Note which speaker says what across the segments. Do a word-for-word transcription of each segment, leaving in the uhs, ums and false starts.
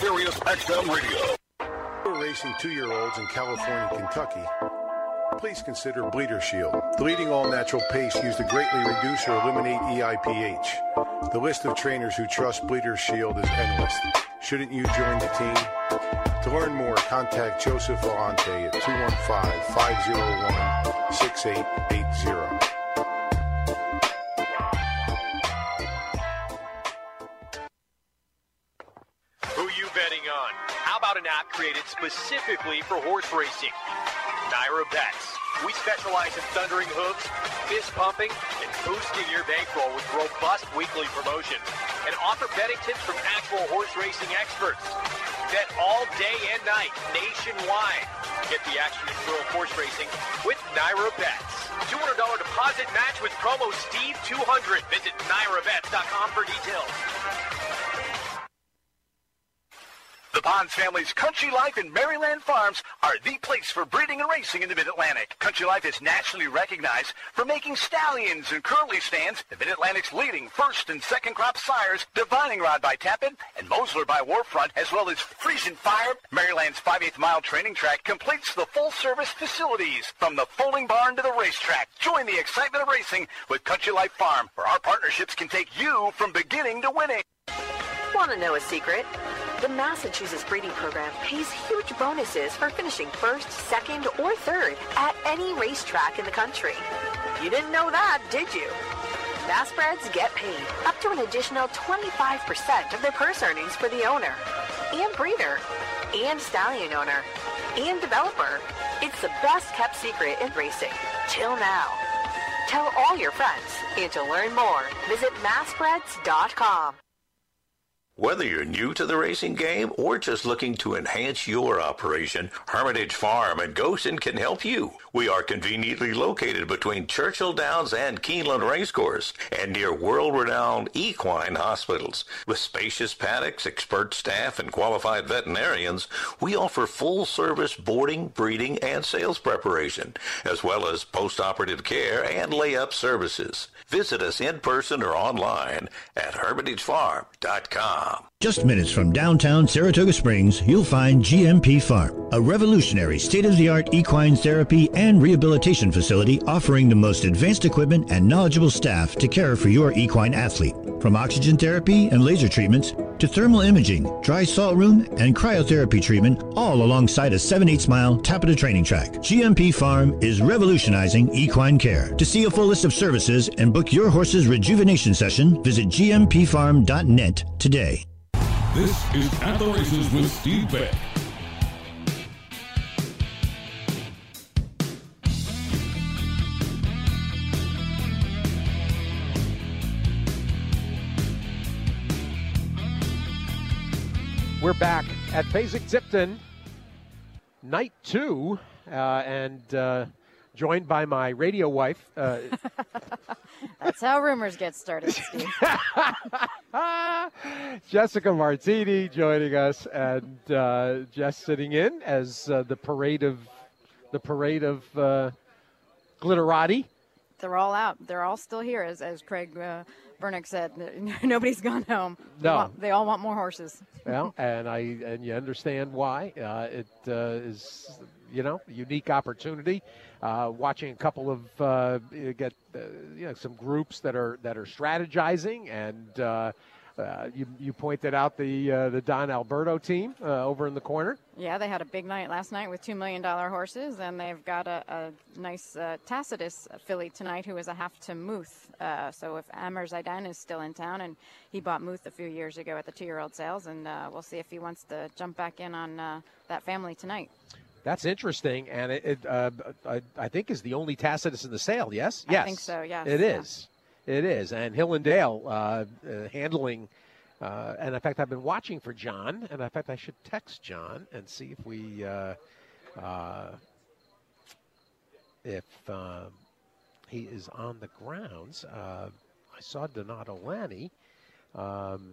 Speaker 1: Sirius X M Radio.
Speaker 2: For racing two-year-olds in California, Kentucky, please consider Bleeder Shield. The leading all-natural paste used to greatly reduce or eliminate E I P H. The list of trainers who trust Bleeder Shield is endless. Shouldn't you join the team? To learn more, contact Joseph Volante at two one five, five oh one, six eight eight zero.
Speaker 3: Who you betting on? How about an app created specifically for horse racing? Naira Bets. We specialize in thundering hooves, fist pumping, and boosting your bankroll with robust weekly promotions, and offer betting tips from actual horse racing experts. Bet all day and night, nationwide. Get the action and thrill of horse racing with Naira Bets. two hundred dollars deposit match with promo Steve two hundred. Visit naira bets dot com for details.
Speaker 1: The Bonds family's Country Life and Maryland Farms are the place for breeding and racing in the Mid-Atlantic. Country Life is nationally recognized for making stallions and curly stands, the Mid-Atlantic's leading first and second crop sires, Divining Rod by Tappan and Mosler by Warfront, as well as Frisian Fire. Maryland's five eighths mile training track completes the full-service facilities from the folding barn to the racetrack. Join the excitement of racing with Country Life Farm, where our partnerships can take you from beginning to winning.
Speaker 4: Want to know a secret? The Massachusetts breeding program pays huge bonuses for finishing first, second, or third at any racetrack in the country. You didn't know that, did you? Massbreds get paid up to an additional twenty-five percent of their purse earnings for the owner, and breeder, and stallion owner, and developer. It's the best kept secret in racing, till now. Tell all your friends, and to learn more, visit massbreds dot com.
Speaker 5: Whether you're new to the racing game or just looking to enhance your operation, Hermitage Farm and Goshen can help you. We are conveniently located between Churchill Downs and Keeneland Racecourse and near world-renowned equine hospitals. With spacious paddocks, expert staff, and qualified veterinarians, we offer full-service boarding, breeding, and sales preparation, as well as post-operative care and lay-up services. Visit us in person or online at hermitage farm dot com.
Speaker 6: Just minutes from downtown Saratoga Springs, you'll find G M P Farm, a revolutionary state-of-the-art equine therapy and rehabilitation facility offering the most advanced equipment and knowledgeable staff to care for your equine athlete. From oxygen therapy and laser treatments to thermal imaging, dry salt room, and cryotherapy treatment, all alongside a seven eighths mile Tapeta training track. G M P Farm is revolutionizing equine care. To see a full list of services and book your horse's rejuvenation session, visit G M P farm dot net today.
Speaker 7: This is At the Races with Steve Beck.
Speaker 8: We're back at Fasig-Tipton, night two, uh, and uh, joined by my radio wife. Uh,
Speaker 9: That's how rumors get started, Steve.
Speaker 8: Jessica Martini joining us, and uh, Jess sitting in as uh, the parade of the parade of uh, glitterati.
Speaker 9: They're all out. They're all still here, as as Craig uh, Bernick said. Nobody's gone home.
Speaker 8: No,
Speaker 9: they, want, they all want more horses.
Speaker 8: Well, and I and you understand why. Uh, it uh, is, you know, a unique opportunity. Uh, watching a couple of uh, get uh, you know some groups that are that are strategizing, and uh, uh, you you pointed out the uh, the Don Alberto team uh, over in the corner.
Speaker 9: Yeah, they had a big night last night with two million dollar horses, and they've got a, a nice uh, Tacitus filly tonight who is a half to Muth. Uh, so if Amr Zaidan is still in town, and he bought Muth a few years ago at the two-year-old sales, and uh, we'll see if he wants to jump back in on uh, that family tonight.
Speaker 8: That's interesting, and it, it uh, I, I think is the only Tacitus in the sale. Yes,
Speaker 9: I
Speaker 8: yes,
Speaker 9: think so. Yes,
Speaker 8: it
Speaker 9: yeah.
Speaker 8: is. It is, and Hill and Dale uh, uh, handling. Uh, and in fact, I've been watching for John, and in fact, I should text John and see if we, uh, uh, if uh, he is on the grounds. Uh, I saw Donato Lanni. Um,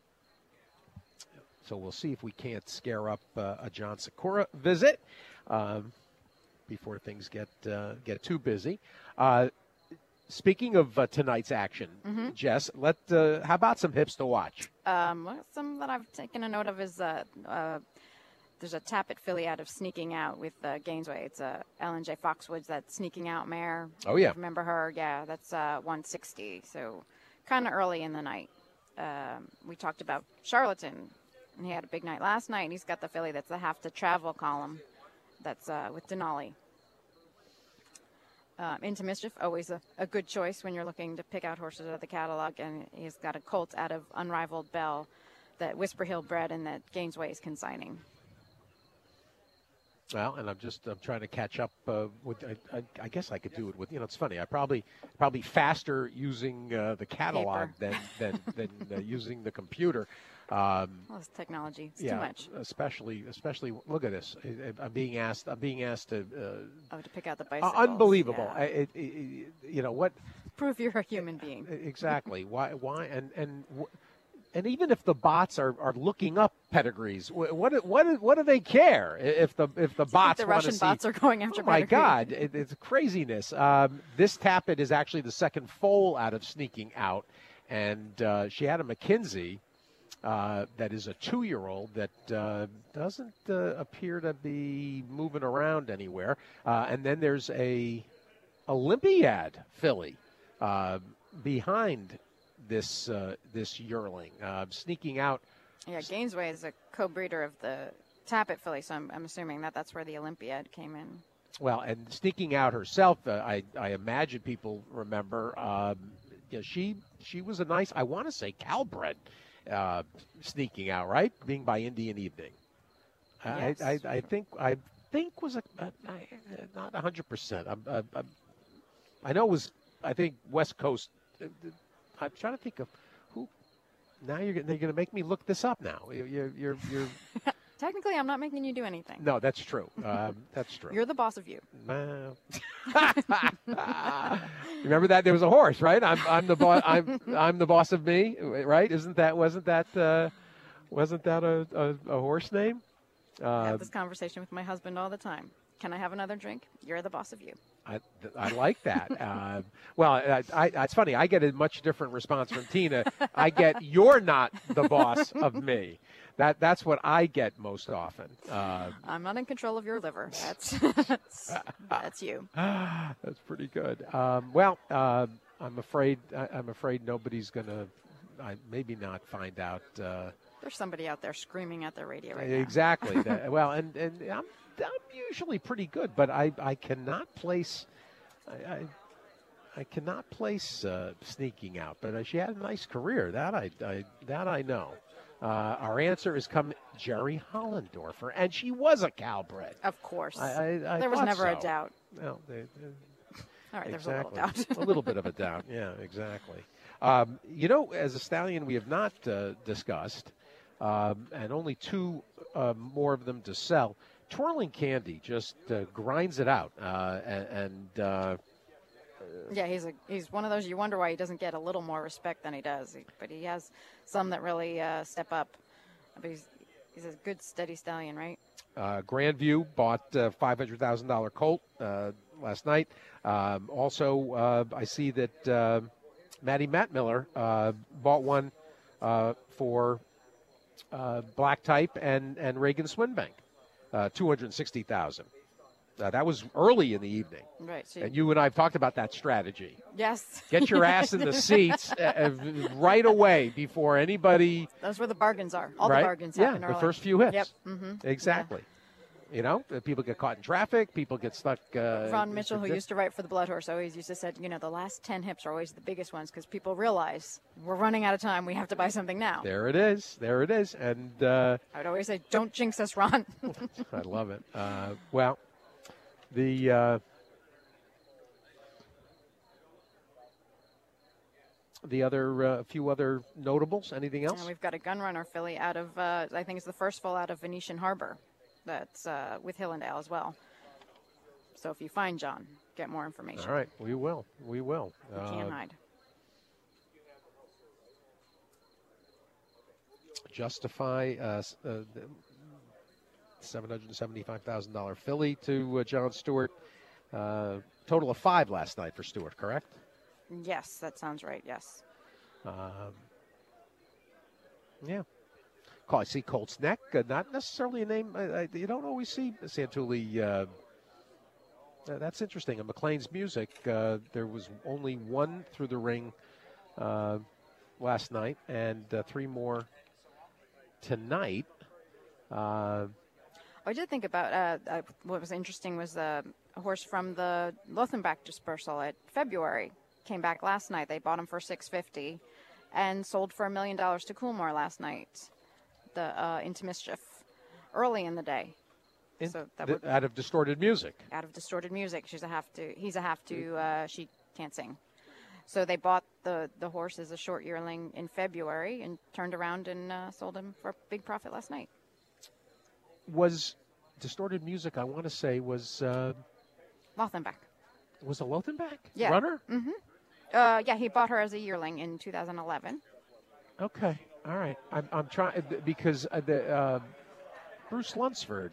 Speaker 8: So we'll see if we can't scare up uh, a John Sikora visit um, before things get uh, get too busy. Uh, speaking of uh, tonight's action,
Speaker 9: Mm-hmm.
Speaker 8: Jess, let uh, how about some hips to watch?
Speaker 9: Um, well, some that I've taken a note of is uh, uh, there's a Tappet filly out of Sneaking Out with uh, Gainesway. It's uh, Ellen J. Foxwoods, that Sneaking Out mare.
Speaker 8: Oh, yeah.
Speaker 9: Remember her? Yeah, that's uh, one sixty. So kind of early in the night. Um, we talked about Charlatan, and he had a big night last night, and he's got the filly that's the Have to Travel column. That's uh, with Denali. Um, Into Mischief, always a, a good choice when you're looking to pick out horses out of the catalog, and he's got a colt out of Unrivaled Bell that Whisper Hill bred and that Gainesway is consigning.
Speaker 8: Well, and I'm just I'm trying to catch up uh, with. I, I, I guess I could do it with. You know, it's funny. I probably probably faster using uh, the catalog
Speaker 9: Paper.
Speaker 8: than than than uh, using the computer. Um,
Speaker 9: Well, it's technology. It's
Speaker 8: yeah,
Speaker 9: too much.
Speaker 8: especially especially look at this. I- I'm being asked. I'm being asked to. Uh,
Speaker 9: Oh, to pick out the
Speaker 8: uh,
Speaker 9: bicycles.
Speaker 8: unbelievable.
Speaker 9: Yeah.
Speaker 8: I, it, it, you know what?
Speaker 9: Prove you're a human being.
Speaker 8: Exactly. Why? Why? And and wh- and even if the bots are, are looking up pedigrees, wh- what do- what do- what do they care if the if the bots
Speaker 9: the
Speaker 8: wanna
Speaker 9: Russian
Speaker 8: see-
Speaker 9: bots are going after
Speaker 8: Oh my
Speaker 9: pedigree.
Speaker 8: God! It, it's craziness. Um, this Tappet is actually the second foal out of Sneaking Out, and uh, she had a McKinsey. Uh, that is a two-year-old that uh, doesn't uh, appear to be moving around anywhere. Uh, and then there's a Olympiad filly uh, behind this uh, this yearling, uh, Sneaking Out.
Speaker 9: Yeah, Gainesway is a co-breeder of the Tappet filly, so I'm, I'm assuming that that's where the Olympiad came in.
Speaker 8: Well, and Sneaking Out herself, uh, I, I imagine people remember. Um, you know, she she was a nice, I want to say, Calbred. Uh, Sneaking Out, right? Being by Indian Evening.
Speaker 9: Yes.
Speaker 8: I, I, I think I think was a, a, a not a hundred percent. I'm, I'm, I'm- I know it was. I think West Coast. uh, I'm trying to think of who. Now you're they're going to make me look this up. Now you're you're you're. you're
Speaker 9: Technically, I'm not making you do anything.
Speaker 8: no, that's true. Um, that's true.
Speaker 9: You're the boss of you.
Speaker 8: Well. Remember that there was a horse, right? I'm I'm the boss. I'm I'm the boss of me, right? Isn't that wasn't that uh, wasn't that a, a, a horse name?
Speaker 9: I
Speaker 8: Uh,
Speaker 9: have this conversation with my husband all the time. Can I have another drink? You're the boss of you.
Speaker 8: I, I like that. Uh, well, I, I, it's funny. I get a much different response from Tina. I get, you're not the boss of me. That that's what I get most often. Uh,
Speaker 9: I'm not in control of your liver. That's that's, that's you.
Speaker 8: That's pretty good. Um, well, uh, I'm afraid I, I'm afraid nobody's gonna, I, maybe not find out. Uh,
Speaker 9: There's somebody out there screaming at their radio right now.
Speaker 8: exactly. that, well, and and I'm I'm usually pretty good, but I I cannot place. I, I, I cannot place uh, Sneaking Out, but uh, she had a nice career. That I, I that I know. Uh, our answer is come Jerry Hollendorfer, and she was a Calbred.
Speaker 9: Of course.
Speaker 8: I, I, I
Speaker 9: there was
Speaker 8: thought
Speaker 9: never a
Speaker 8: so.
Speaker 9: doubt.
Speaker 8: Well, they, they,
Speaker 9: All right, there's
Speaker 8: exactly.
Speaker 9: a little doubt.
Speaker 8: a little bit of a doubt. Yeah, exactly. Um, you know, as a stallion, we have not uh, discussed, um, and only two uh, more of them to sell. Twirling Candy just uh, grinds it out, uh, and. and uh,
Speaker 9: Yeah, he's a he's one of those you wonder why he doesn't get a little more respect than he does. He, but he has some that really uh, step up. But he's he's a good steady stallion, right?
Speaker 8: Uh, Grandview bought a five hundred thousand dollars colt uh, last night. Um, also, uh, I see that uh, Maddie Matt Miller uh, bought one uh, for uh, Black Type and, and Reagan Swinbank, uh, two hundred sixty thousand dollars. Uh, that was early in the evening.
Speaker 9: Right. So
Speaker 8: And you and I have talked about that strategy.
Speaker 9: yes.
Speaker 8: Get your ass in the seats uh, right away before anybody.
Speaker 9: Those where the bargains are. All
Speaker 8: right?
Speaker 9: the bargains
Speaker 8: Yeah,
Speaker 9: happen
Speaker 8: the
Speaker 9: early.
Speaker 8: first few hits.
Speaker 9: Yep. Mm-hmm.
Speaker 8: Exactly. You know, uh, people get caught in traffic. People get stuck. Uh,
Speaker 9: Ron Mitchell, who used to write for the Blood Horse, always used to say, you know, the last ten hips are always the biggest ones because people realize we're running out of time. We have to buy something now.
Speaker 8: There it is. There it is. And uh,
Speaker 9: I would always say, don't jinx us, Ron.
Speaker 8: I love it. Uh, well, the uh, the other uh, few other notables. Anything else?
Speaker 9: And we've got a gun runner filly out of, uh, I think it's the first foal out of Venetian Harbor. That's uh, with Hillendale as well. So if you find John, get more information.
Speaker 8: All right, we will. We will.
Speaker 9: You can't
Speaker 8: Uh,
Speaker 9: hide.
Speaker 8: Justify uh, s- uh, seven hundred seventy-five thousand dollars filly to uh, John Stewart. Uh, total of five last night for Stewart, correct?
Speaker 9: Yes, that sounds right. Yes.
Speaker 8: Um, yeah. Call, I see Colts Neck. Uh, not necessarily a name. I, I, you don't always see Santulli. Uh, uh, that's interesting. And McLean's Music. Uh, there was only one through the ring uh, last night, and uh, three more tonight. Uh,
Speaker 9: I did think about uh, uh, what was interesting was uh, a horse from the Lothenbach dispersal at February came back last night. They bought him for six fifty, and sold for a million dollars to Coolmore last night. The uh, Into Mischief, early in the day.
Speaker 8: in,
Speaker 9: so that
Speaker 8: the,
Speaker 9: would,
Speaker 8: out of Distorted Music.
Speaker 9: Out of Distorted Music. She's a have to. He's a have to. Uh, she can't sing. So they bought the the horse as a short yearling in February and turned around and uh, sold him for a big profit last night.
Speaker 8: Was Distorted Music, I want to say, was... Uh,
Speaker 9: Lothenbach.
Speaker 8: Was it Lothenbach?
Speaker 9: Yeah.
Speaker 8: Runner?
Speaker 9: Mm-hmm. Uh, yeah, he bought her as a yearling in two thousand eleven.
Speaker 8: Okay. All right. I'm, I'm trying... Because uh, the uh, Bruce Lunsford...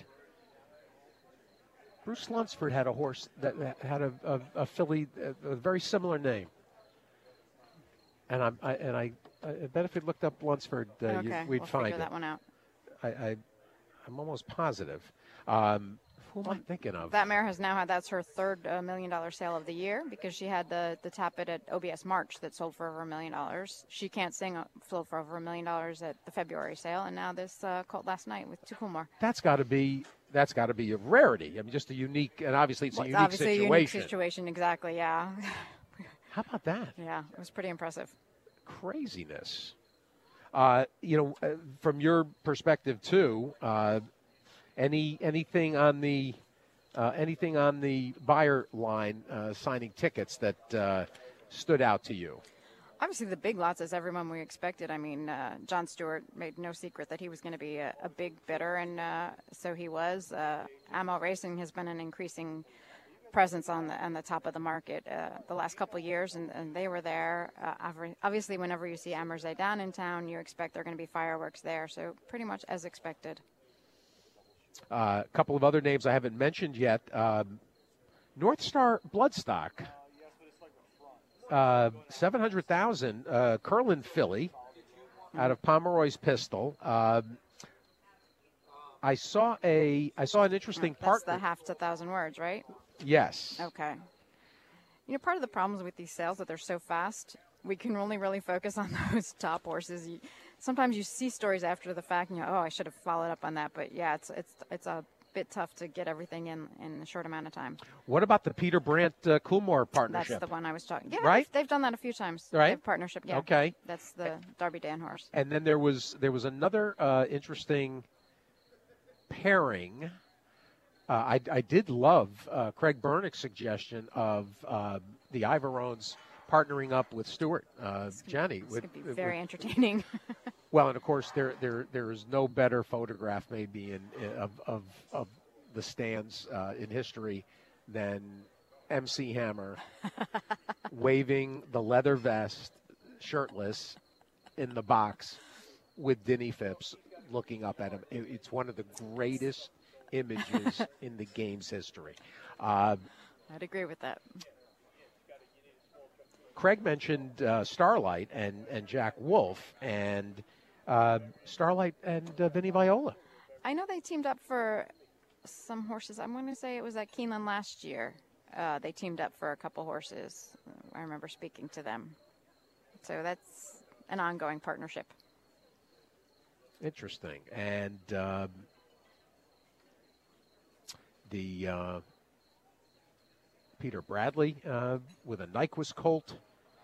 Speaker 8: Bruce Lunsford had a horse that had a, a, a filly, a, a very similar name. And I'm, I, and I, I bet if we looked up Lunsford, uh,
Speaker 9: okay,
Speaker 8: you, we'd
Speaker 9: we'll
Speaker 8: find
Speaker 9: figure
Speaker 8: it.
Speaker 9: that one out.
Speaker 8: I, I, I'm almost positive. Um, who am I thinking of?
Speaker 9: That mare has now had, that's her third uh, million dollar sale of the year because she had the, the tap it at O B S March that sold for over a million dollars. She Can't Sing uh, sold for over a million dollars at the February sale, and now this uh, colt last night with To Coolmore.
Speaker 8: That's got to be that's got to be a rarity. I mean, just a unique, and obviously it's
Speaker 9: well,
Speaker 8: a
Speaker 9: it's
Speaker 8: unique
Speaker 9: obviously
Speaker 8: situation.
Speaker 9: a unique situation, exactly. Yeah.
Speaker 8: How about that?
Speaker 9: Yeah, it was pretty impressive.
Speaker 8: Craziness. Uh, you know, uh, from your perspective too, uh, any anything on the uh, anything on the buyer line uh, signing tickets that uh, stood out to you?
Speaker 9: Obviously, the big lots is everyone we expected. I mean, uh, John Stewart made no secret that he was going to be a, a big bidder, and uh, so he was. Uh, Ammo Racing has been an increasing presence on the on the top of the market uh, the last couple of years, and, and they were there. Uh, obviously, whenever you see Amber Zaydan in town, you expect there are going to be fireworks there, so pretty much as expected.
Speaker 8: A uh, couple of other names I haven't mentioned yet. Um, North Star Bloodstock, uh, seven hundred thousand uh, Curlin filly out of Pomeroy's Pistol. Um, I saw a I saw an interesting
Speaker 9: That's
Speaker 8: partner.
Speaker 9: the half to thousand words, right?
Speaker 8: Yes.
Speaker 9: Okay. You know, part of the problems with these sales that they're so fast, we can only really focus on those top horses. You, sometimes you see stories after the fact, and you know, oh, I should have followed up on that. But yeah, it's it's it's a bit tough to get everything in in a short amount of time.
Speaker 8: What about the Peter Brandt uh, Coolmore partnership?
Speaker 9: That's the one I was talking. Yeah,
Speaker 8: right.
Speaker 9: They've, they've done that a few times.
Speaker 8: Right.
Speaker 9: They have partnership. Yeah.
Speaker 8: Okay.
Speaker 9: That's the Darby Dan horse.
Speaker 8: And then there was there was another uh, interesting pairing. Uh, I, I did love uh, Craig Bernick's suggestion of uh, the Ivarones partnering up with Stewart, uh, Jenny.
Speaker 9: It's
Speaker 8: with,
Speaker 9: going to be very with, entertaining.
Speaker 8: Well, and of course, there there there is no better photograph maybe in, in of, of of the stands uh, in history than M C Hammer waving the leather vest, shirtless, in the box with Denny Phipps looking up at him. It, it's one of the greatest images in the game's history. Uh,
Speaker 9: I'd agree with that.
Speaker 8: Craig mentioned uh, Starlight and, and Jack Wolf, and uh, Starlight and uh, Vinny Viola.
Speaker 9: I know they teamed up for some horses. I'm going to say it was at Keeneland last year. Uh, they teamed up for a couple horses. I remember speaking to them. So that's an ongoing partnership.
Speaker 8: Interesting. And um, the uh, Peter Bradley uh, with a Nyquist colt.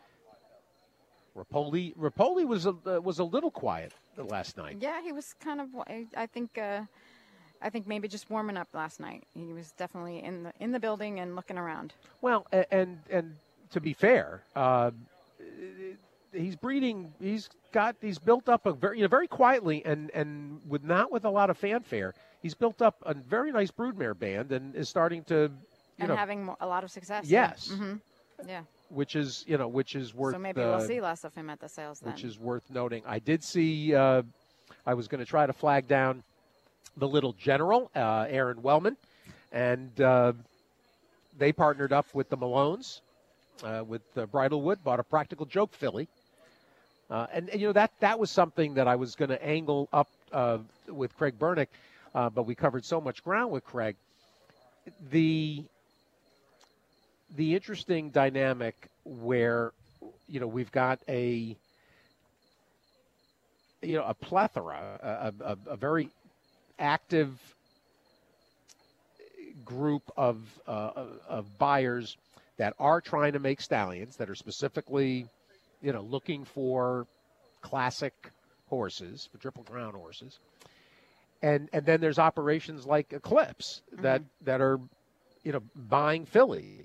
Speaker 8: Rapoli, Rapoli was a uh, was a little quiet last night.
Speaker 9: Yeah, he was kind of. I, I think. Uh, I think maybe just warming up last night. He was definitely in the in the building and looking around.
Speaker 8: Well, and and to be fair, uh, he's breeding. He's got. He's built up a very, you know, very quietly and and with not with a lot of fanfare. He's built up a very nice broodmare band and is starting to, you
Speaker 9: and
Speaker 8: know,
Speaker 9: having a lot of success.
Speaker 8: Yes.
Speaker 9: Yeah. Mm-hmm. Yeah.
Speaker 8: Which is, you know, which is worth.
Speaker 9: So maybe
Speaker 8: uh,
Speaker 9: we'll see less of him at the sales then.
Speaker 8: Which is worth noting. I did see. Uh, I was going to try to flag down the Little General, uh, Aaron Wellman, and uh, they partnered up with the Malones uh, with uh, Bridlewood, bought a Practical Joke filly. Uh, and, and, you know, that, that was something that I was going to angle up uh, with Craig Bernick, uh, but we covered so much ground with Craig. The the interesting dynamic where, you know, we've got a, you know, a plethora, a, a, a very active group of uh, of buyers that are trying to make stallions, that are specifically, you know, looking for classic horses, for Triple Crown horses. And and then there's operations like Eclipse that, mm-hmm. that are, you know, buying filly.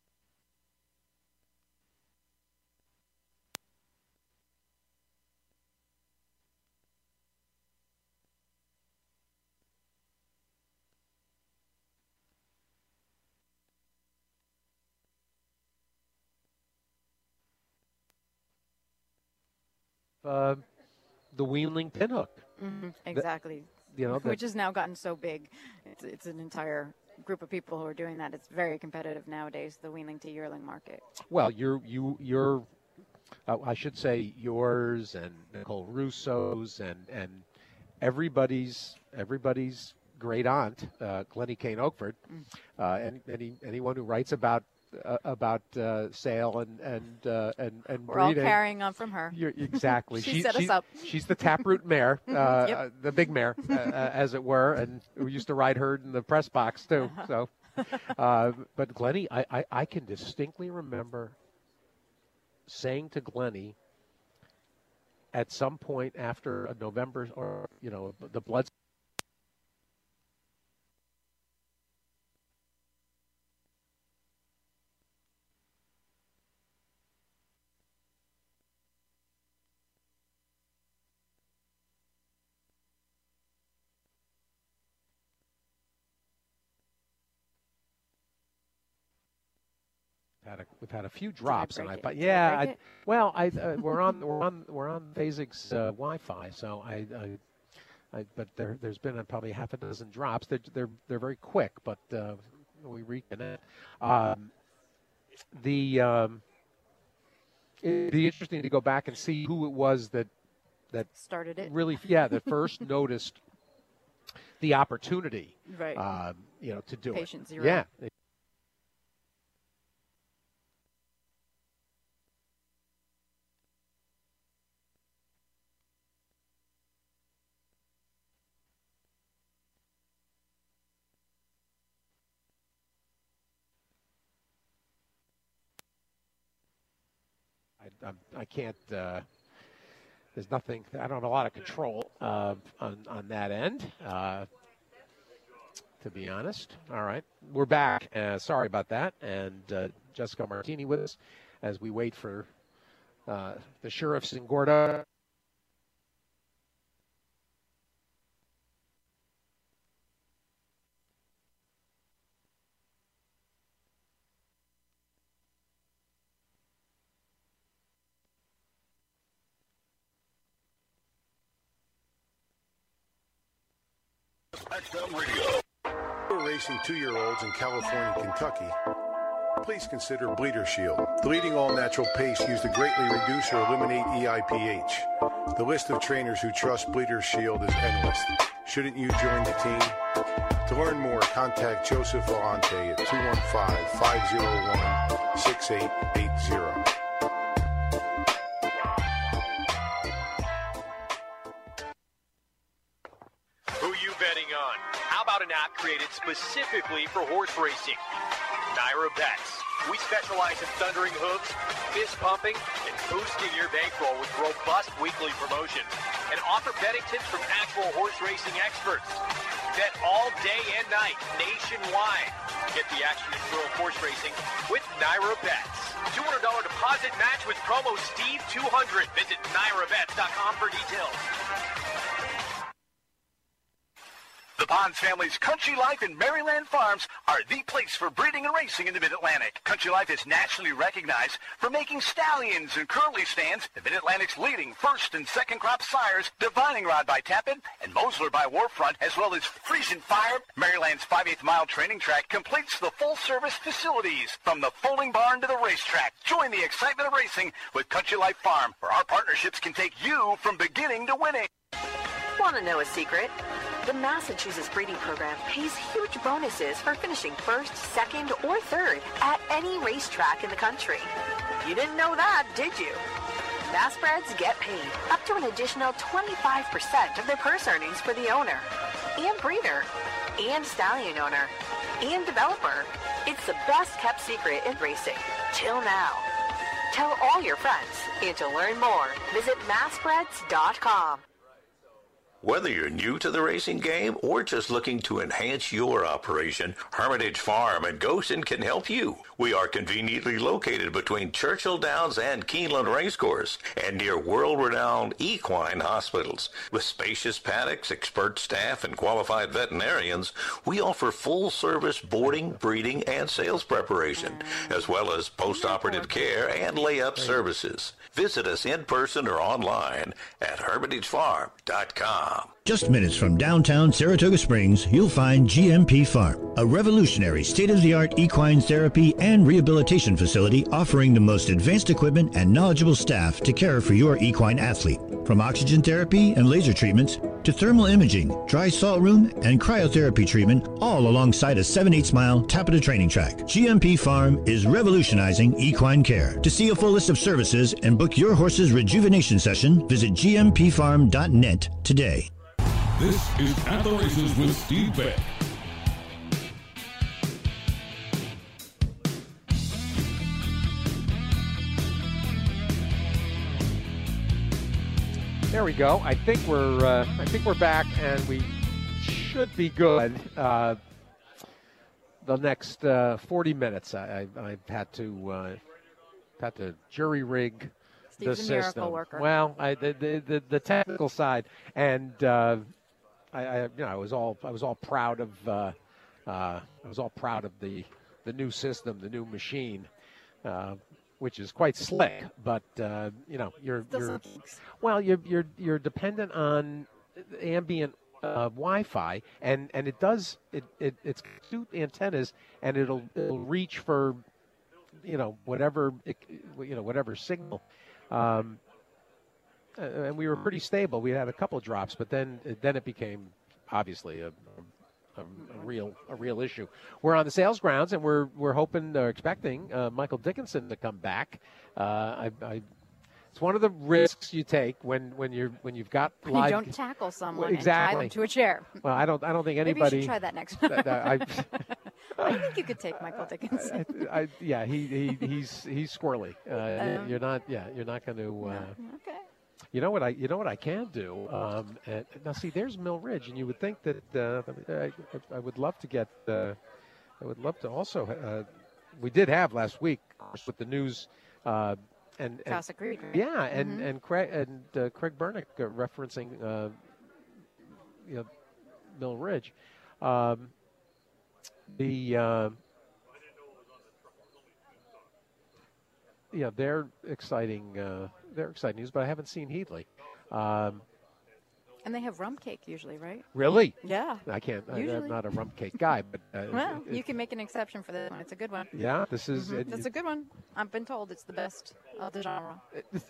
Speaker 8: Uh, the Wheeling Pinhook.
Speaker 9: Mm-hmm, exactly.
Speaker 8: The, you know,
Speaker 9: which has now gotten so big. It's, it's an entire group of people who are doing that. It's very competitive nowadays, the Wheeling to yearling market.
Speaker 8: Well, you're, you, you're, uh, I should say yours and Nicole Russo's and, and everybody's, everybody's great aunt, uh, Glennie Kane Oakford, mm. uh, and any, anyone who writes about Uh, about uh, sale and and uh, and and
Speaker 9: We're
Speaker 8: breeding.
Speaker 9: all carrying on from her.
Speaker 8: You're, exactly.
Speaker 9: she,
Speaker 8: she
Speaker 9: set
Speaker 8: she,
Speaker 9: us up.
Speaker 8: She's the taproot mare, uh,
Speaker 9: yep.
Speaker 8: uh, the big mare, uh, uh, as it were, and we used to ride her in the press box too. So, uh, but Glennie, I, I I can distinctly remember saying to Glennie at some point after a November or you know the blood. Had a, we've had a few drops,
Speaker 9: I
Speaker 8: and I
Speaker 9: it?
Speaker 8: thought, yeah,
Speaker 9: I
Speaker 8: I, well, I uh, we're on we're on we're on Phasix uh, Wi-Fi, so I, I, I but there there's been a, probably half a dozen drops. They're they're they're very quick, but uh, we reconnect. Um, the um, it'd be interesting to go back and see who it was that that
Speaker 9: started it.
Speaker 8: Really, yeah, that first noticed the opportunity,
Speaker 9: right?
Speaker 8: Um, you know, to do
Speaker 9: Patient
Speaker 8: it.
Speaker 9: Zero.
Speaker 8: Yeah. I, I can't. Uh, there's nothing. I don't have a lot of control uh, on on that end. Uh, to be honest. All right, we're back. Uh, sorry about that. And uh, Jessica Martini with us as we wait for uh, the sheriffs in Gorda.
Speaker 2: X M Radio. For racing two-year-olds in California, Kentucky, please consider Bleeder Shield. The leading all-natural paste used to greatly reduce or eliminate E I P H. The list of trainers who trust Bleeder Shield is endless. Shouldn't you join the team? To learn more, contact Joseph Vellante at two one five, five oh one, six eight eight zero.
Speaker 3: An app created specifically for horse racing. Naira Bets. We specialize in thundering hooves, fist pumping, and boosting your bankroll with robust weekly promotions and offer betting tips from actual horse racing experts. Bet all day and night nationwide. Get the action and thrill of horse racing with Naira Bets. two hundred dollars deposit match with promo Steve two hundred. Visit Naira Bets dot com for details.
Speaker 1: The Bonds family's Country Life and Maryland Farms are the place for breeding and racing in the Mid-Atlantic. Country Life is nationally recognized for making stallions and curly stands, the Mid-Atlantic's leading first and second crop sires, Divining Rod by Tappan and Mosler by Warfront, as well as Friesian Fire. Maryland's five-eighths mile training track completes the full-service facilities from the folding barn to the racetrack. Join the excitement of racing with Country Life Farm, where our partnerships can take you from beginning to winning.
Speaker 4: Want to know a secret? The Massachusetts breeding program pays huge bonuses for finishing first, second, or third at any racetrack in the country. You didn't know that, did you? Massbreds get paid up to an additional twenty-five percent of their purse earnings for the owner, and breeder, and stallion owner, and developer. It's the best kept secret in racing, till now. Tell all your friends, and to learn more, visit massbreds dot com.
Speaker 5: Whether you're new to the racing game or just looking to enhance your operation, Hermitage Farm in Goshen can help you. We are conveniently located between Churchill Downs and Keeneland Racecourse and near world-renowned equine hospitals. With spacious paddocks, expert staff, and qualified veterinarians, we offer full-service boarding, breeding, and sales preparation, as well as post-operative care and layup services. Visit us in person or online at hermitage farm dot com.
Speaker 6: Just minutes from downtown Saratoga Springs, you'll find G M P Farm, a revolutionary state-of-the-art equine therapy and rehabilitation facility offering the most advanced equipment and knowledgeable staff to care for your equine athlete. From oxygen therapy and laser treatments to thermal imaging, dry salt room, and cryotherapy treatment, all alongside a seven-eighths mile Tapeta training track. G M P Farm is revolutionizing equine care. To see a full list of services and book your horse's rejuvenation session, visit G M P farm dot net today.
Speaker 7: This is At the Races with Steve Beck.
Speaker 8: There we go. I think we're uh, I think we're back, and we should be good. Uh, the next uh, forty minutes, I, I, I've had to uh, had to jury rig
Speaker 9: Steve's
Speaker 8: the
Speaker 9: a
Speaker 8: system.
Speaker 9: miracle worker.
Speaker 8: Well, I, the, the the the technical side, and uh, I, I you know I was all I was all proud of uh, uh, I was all proud of the the new system, the new machine. Uh, which is quite slick, but uh, you know you're, you're well you're you're you're dependent on ambient uh, Wi-Fi, and, and it does it, it it's cute antennas, and it'll it'll reach for you know whatever you know whatever signal, um, and we were pretty stable. We had a couple drops, but then then it became obviously a. A, a real, a real issue. We're on the sales grounds, and we're we're hoping, or expecting uh, Michael Dickinson to come back. Uh, I, I, it's one of the risks you take when, when you're when you've got
Speaker 9: when
Speaker 8: live.
Speaker 9: You don't tackle someone
Speaker 8: well, exactly.
Speaker 9: and tie them to a chair.
Speaker 8: Well, I don't. I don't think anybody.
Speaker 9: Maybe you should try that next.
Speaker 8: that, that, I,
Speaker 9: I think you could take Michael Dickinson.
Speaker 8: I, I, yeah, he, he he's he's squirrely. Uh, um, you're not. Yeah, you're not going to. Uh,
Speaker 9: no, okay.
Speaker 8: You know what I? You know what I can do. Um, and, now, see, there's Mill Ridge, and you would think that uh, I, I would love to get. Uh, I would love to also. Uh, we did have last week with the news, uh, and, and
Speaker 9: Casa Creek. Right?
Speaker 8: Yeah, and
Speaker 9: mm-hmm.
Speaker 8: and Craig and uh, Craig Bernick uh, referencing, uh, you know, Mill Ridge. Um, the uh, yeah, they're exciting. Uh, They're exciting news, but I haven't seen Heatley. Um,
Speaker 9: and they have rum cake usually, right?
Speaker 8: Really?
Speaker 9: Yeah.
Speaker 8: I can't. I,
Speaker 9: usually.
Speaker 8: I'm not a rum cake guy, but uh,
Speaker 9: well,
Speaker 8: it,
Speaker 9: you can make an exception for this one. It's a good one.
Speaker 8: Yeah, this is.
Speaker 9: Mm-hmm.
Speaker 8: It,
Speaker 9: That's
Speaker 8: it,
Speaker 9: a good one. I've been told it's the best of the genre.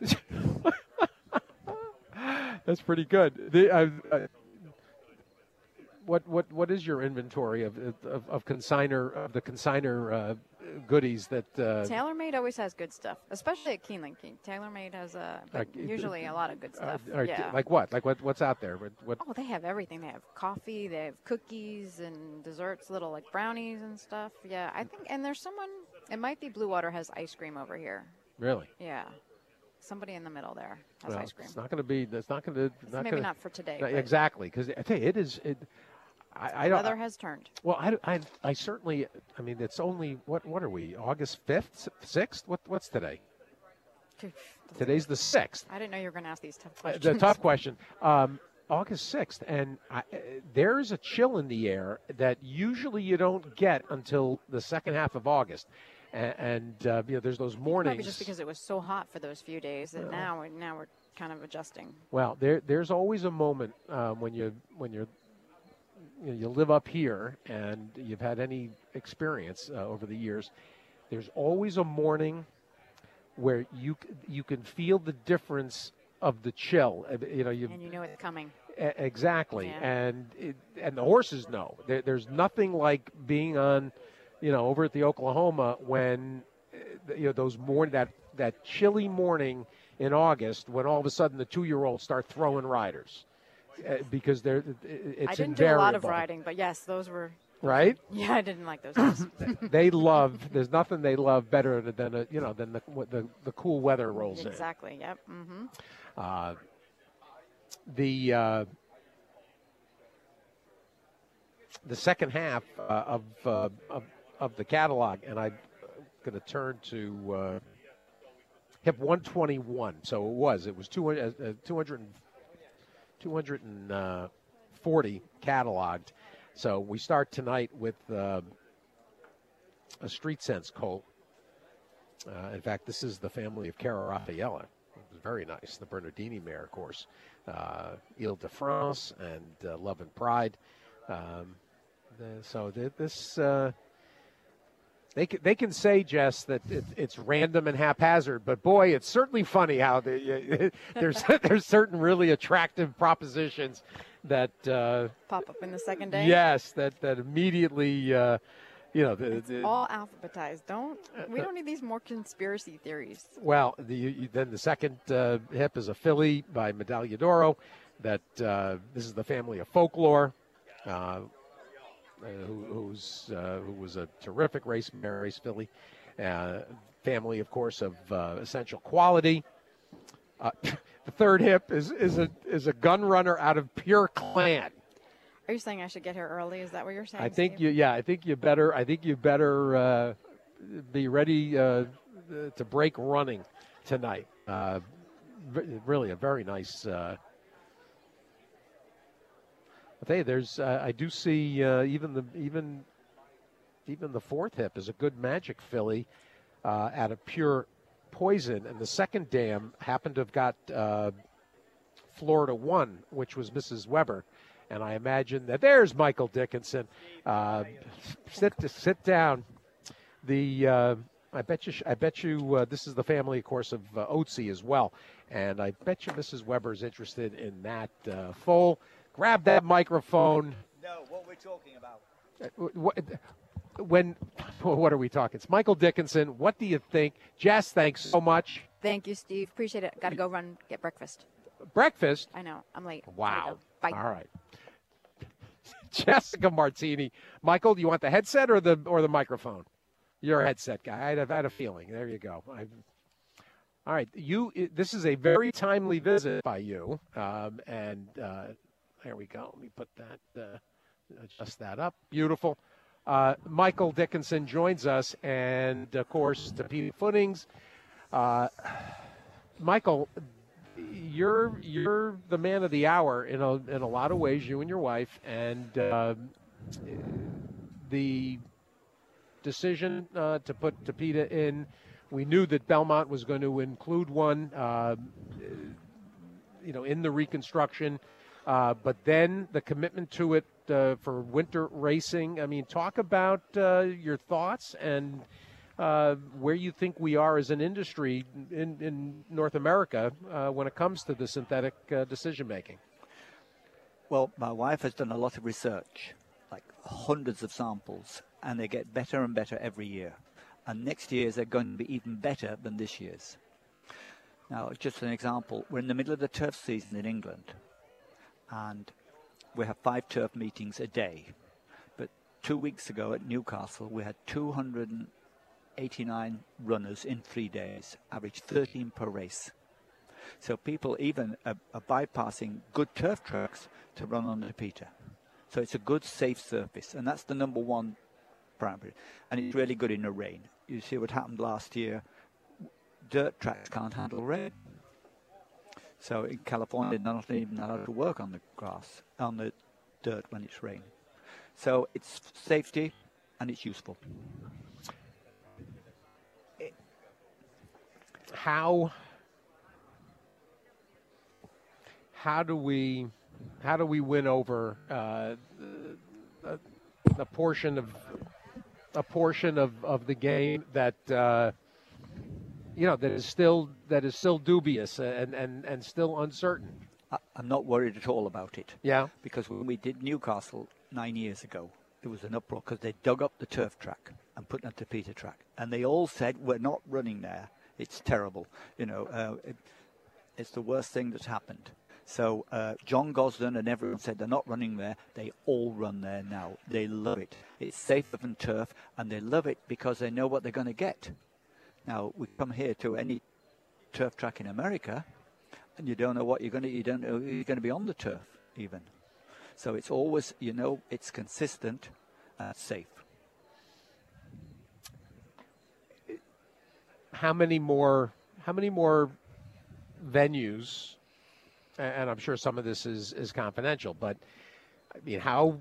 Speaker 8: That's pretty good. The, uh, uh, what what what is your inventory of of, of consigner of the consigner uh, goodies that uh,
Speaker 9: TaylorMade always has good stuff, especially at Keeneland. TaylorMade has uh, uh, usually a lot of good stuff.
Speaker 8: Uh,
Speaker 9: yeah.
Speaker 8: Like what? Like what? What's out there? What, what?
Speaker 9: Oh, they have everything. They have coffee. They have cookies and desserts, little like brownies and stuff. Yeah, I think. And there's someone. It might be Blue Water has ice cream over here.
Speaker 8: Really?
Speaker 9: Yeah. Somebody in the middle there has
Speaker 8: well,
Speaker 9: ice cream.
Speaker 8: It's not going to be. It's not going to. Not
Speaker 9: maybe
Speaker 8: gonna,
Speaker 9: not for today.
Speaker 8: Not, exactly, because I tell you, it is. It, I, I
Speaker 9: the weather
Speaker 8: don't,
Speaker 9: has turned.
Speaker 8: Well, I, I, I certainly. I mean, it's only what? What are we? August fifth, sixth? What? What's today? Today's the sixth.
Speaker 9: I didn't know you were going to ask these tough
Speaker 8: Uh,
Speaker 9: questions.
Speaker 8: the tough question. Um, August sixth, and I, uh, there's a chill in the air that usually you don't get until the second half of August. And, and uh, you know, there's those mornings.
Speaker 9: Probably just because it was so hot for those few days that
Speaker 8: Well,
Speaker 9: now, now we're kind of adjusting.
Speaker 8: Well, there there's always a moment um, when you when you're you, know, you live up here and you've had any experience uh, over the years. There's always a morning where you you can feel the difference of the chill. Uh, You know, you
Speaker 9: And you know it's coming.
Speaker 8: E- Exactly,
Speaker 9: Yeah.
Speaker 8: and it, and the horses know. There, there's nothing like being on, you know, over at the Oklahoma when, uh, you know, those morning that that chilly morning in August when all of a sudden the two-year-olds start throwing riders, uh, because they're it- it's
Speaker 9: I didn't
Speaker 8: invariable.
Speaker 9: do a lot of riding, but yes, those were.
Speaker 8: Right?
Speaker 9: Yeah, I didn't like those days.
Speaker 8: They love. There's nothing they love better than a, you know than the the, the cool weather rolls in.
Speaker 9: Exactly. Yep. Mm-hmm.
Speaker 8: Uh, the uh, the second half uh, of, uh, of of the catalog, and I'm going to turn to uh, hip one twenty-one. So it was it was two hundred, uh, two hundred, two hundred forty cataloged. So we start tonight with uh, a Street Sense colt. Uh, in fact, this is the family of Cara Raffaella. Very nice. The Bernardini mare, of course. Uh, Ile de France and uh, Love and Pride. Um, the, so th- this, uh, they can, they can say, Jess, that it, it's random and haphazard, but boy, it's certainly funny how the, there's there's certain really attractive propositions that uh,
Speaker 9: Pop up in the second day.
Speaker 8: yes, that that immediately. Uh, You know, the,
Speaker 9: It's
Speaker 8: the,
Speaker 9: all alphabetized. Don't we don't need these more conspiracy theories.
Speaker 8: well, the, you, then the second uh, hip is a filly by Medaglia d'Oro. That uh, this is the family of Folklore, uh, who, who's uh, who was a terrific race mare, race filly. Uh, family, of course, of uh, Essential Quality. Uh, the third hip is is a is a gun runner out of Pure Clan.
Speaker 9: Are you saying I should get here early? Is that what you're saying?
Speaker 8: I think
Speaker 9: Steve?
Speaker 8: you, yeah, I think you better, I think you better uh, be ready uh, to break running tonight. Uh, v- really, a very nice. Uh, I tell you, there's, uh, I do see uh, even the even even the fourth hip is a good Magic filly uh, out of Pure Poison, and the second dam happened to have got uh, Florida One, which was Missus Weber. And I imagine that there's Michael Dickinson. Uh, sit sit down. The uh, I bet you I bet you uh, this is the family, of course, of uh, Otzi as well. And I bet you Missus Weber is interested in that uh, foal. Grab that microphone.
Speaker 10: No, what we're talking about.
Speaker 8: Uh, When what are we talking? It's Michael Dickinson. What do you think, Jess? Thanks so much.
Speaker 9: Thank you, Steve. Appreciate it. Got to go run get breakfast.
Speaker 8: Breakfast.
Speaker 9: I know. I'm late.
Speaker 8: Wow.
Speaker 9: Gotta go. Bye.
Speaker 8: All right. Jessica Martini. Michael, do you want the headset or the or the microphone? You're a headset guy. I had, I had a feeling. There you go. I, all right. You. This is a very timely visit by you. Um, and uh, there we go. Let me put that, uh, adjust that up. Beautiful. Uh, Michael Dickinson joins us, and of course, Tapeta Footings. Uh, Michael, you're you're the man of the hour in a in a lot of ways. You and your wife, and uh, the decision uh, to put Tapeta in. We knew that Belmont was going to include one, uh, you know, in the reconstruction. Uh, but then the commitment to it uh, for winter racing. I mean, talk about uh, your thoughts and uh, where you think we are as an industry in, in North America uh, when it comes to the synthetic uh, decision making.
Speaker 10: Well, my wife has done a lot of research, like hundreds of samples, and they get better and better every year. And next year's are going to be even better than this year's. Now, just an example, we're in the middle of the turf season in England. And we have five turf meetings a day. But two weeks ago at Newcastle, we had two hundred eighty-nine runners in three days, average thirteen per race. So people even are, are bypassing good turf tracks to run on the Tapeta. So it's a good, safe surface, and that's the number one parameter. And it's really good in the rain. You see what happened last year. Dirt tracks can't handle rain. So in California, they're not even allowed to work on the grass, on the dirt when it's rain. So it's safety and it's useful.
Speaker 8: How how do we how do we win over uh, a, a portion of a portion of, of the game that uh, you know that is still that is still dubious and, and, and still uncertain?
Speaker 10: I'm not worried at all about it.
Speaker 8: Yeah.
Speaker 10: Because when we did Newcastle nine years ago, there was an uproar because they dug up the turf track and put in a Tapeta track, and they all said, "We're not running there. It's terrible. You know, uh, it, it's the worst thing that's happened." So uh, John Gosden and everyone said they're not running there. They all run there now. They love it. It's safer than turf, and they love it because they know what they're going to get. Now we come here to any turf track in America, and you don't know what you're going to. You don't know you're going to be on the turf even. So it's always, you know, it's consistent and safe.
Speaker 8: How many more? How many more venues? And I'm sure some of this is, is confidential, but I mean, how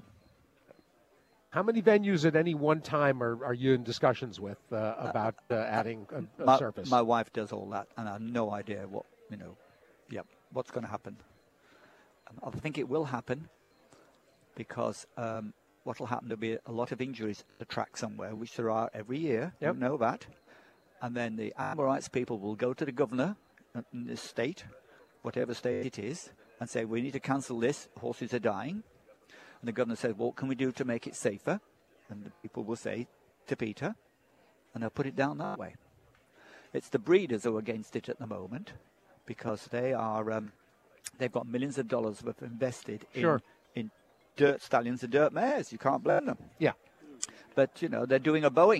Speaker 8: how many venues at any one time are, are you in discussions with uh, about uh, adding a, a
Speaker 10: my,
Speaker 8: surface?
Speaker 10: My wife does all that, and I have no idea what you know. Yeah, what's going to happen? I think it will happen because um, what will happen? There'll be a lot of injuries at the track somewhere, which there are every year.
Speaker 8: Yep.
Speaker 10: You know that. And then the animal rights people will go to the governor in this state, whatever state it is, and say, we need to cancel this, horses are dying. And the governor says, what can we do to make it safer? And the people will say, Tapeta, and they'll put it down that way. It's the breeders who are against it at the moment because they are, um, they've got millions of dollars worth invested in,
Speaker 8: sure.
Speaker 10: in dirt stallions and dirt mares. You can't blame them.
Speaker 8: Yeah.
Speaker 10: But, you know, they're doing a Boeing.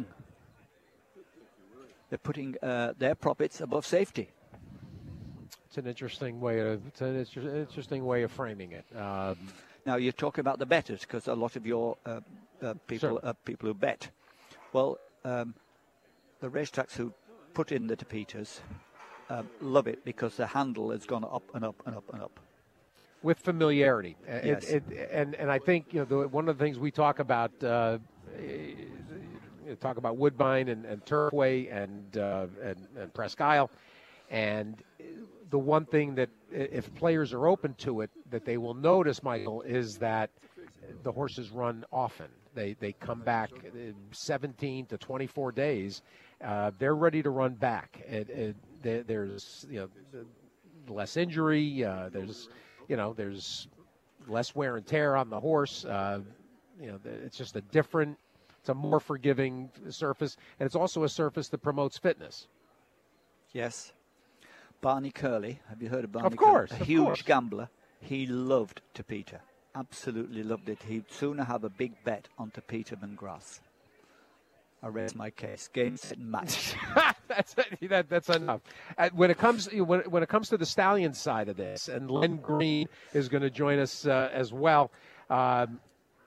Speaker 10: They're putting uh, their profits above safety.
Speaker 8: It's an interesting way of it's an inter- interesting way of framing it. Um,
Speaker 10: now you're talking about the bettors because a lot of your uh, uh, people
Speaker 8: sure.
Speaker 10: are people who bet. Well, um, the racetracks who put in the Tapetas um, love it because the handle has gone up and up and up and up.
Speaker 8: With familiarity,
Speaker 10: yes.
Speaker 8: it, it, and and I think you know the, one of the things we talk about. Uh, talk about Woodbine and, and Turfway and, uh, and and Presque Isle, and the one thing that if players are open to it that they will notice, Michael, is that the horses run often. They they come back in seventeen to twenty-four days. Uh, they're ready to run back. It, it, there, there's you know less injury. Uh, there's you know there's less wear and tear on the horse. Uh, you know it's just a different. It's a more forgiving surface, and it's also a surface that promotes fitness.
Speaker 10: Yes. Barney Curley, have you heard of Barney
Speaker 8: Of course.
Speaker 10: Curley? A
Speaker 8: of
Speaker 10: huge
Speaker 8: course.
Speaker 10: gambler. He loved Tapeta. Absolutely loved it. He'd sooner have a big bet on Tapeta than grass. I rest my case. Game, set, and match.
Speaker 8: that's that, that's enough. Uh, when it comes when, when it comes to the stallion side of this, and Len Green is going to join us uh, as well. Um,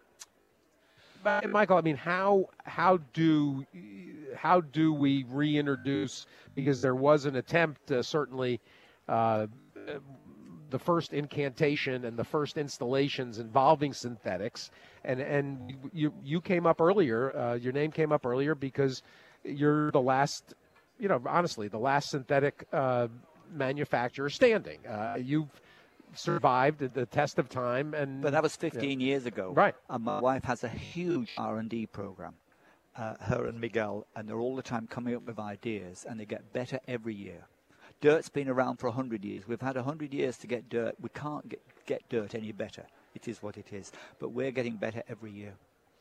Speaker 8: But Michael, I mean, how how do how do we reintroduce? Because there was an attempt, uh, certainly, uh, the first incantation and the first installations involving synthetics, and and you you came up earlier. Uh, your name came up earlier because you're the last, you know, honestly, the last synthetic uh, manufacturer standing. Uh, you've survived the test of time, and
Speaker 10: but that was fifteen yeah. years ago,
Speaker 8: right?
Speaker 10: And my wife has a huge R and D program, uh, her and Miguel, and they're all the time coming up with ideas, and they get better every year. Dirt's been around for a hundred years. We've had a hundred years to get dirt. We can't get get dirt any better. It is what it is, but we're getting better every year.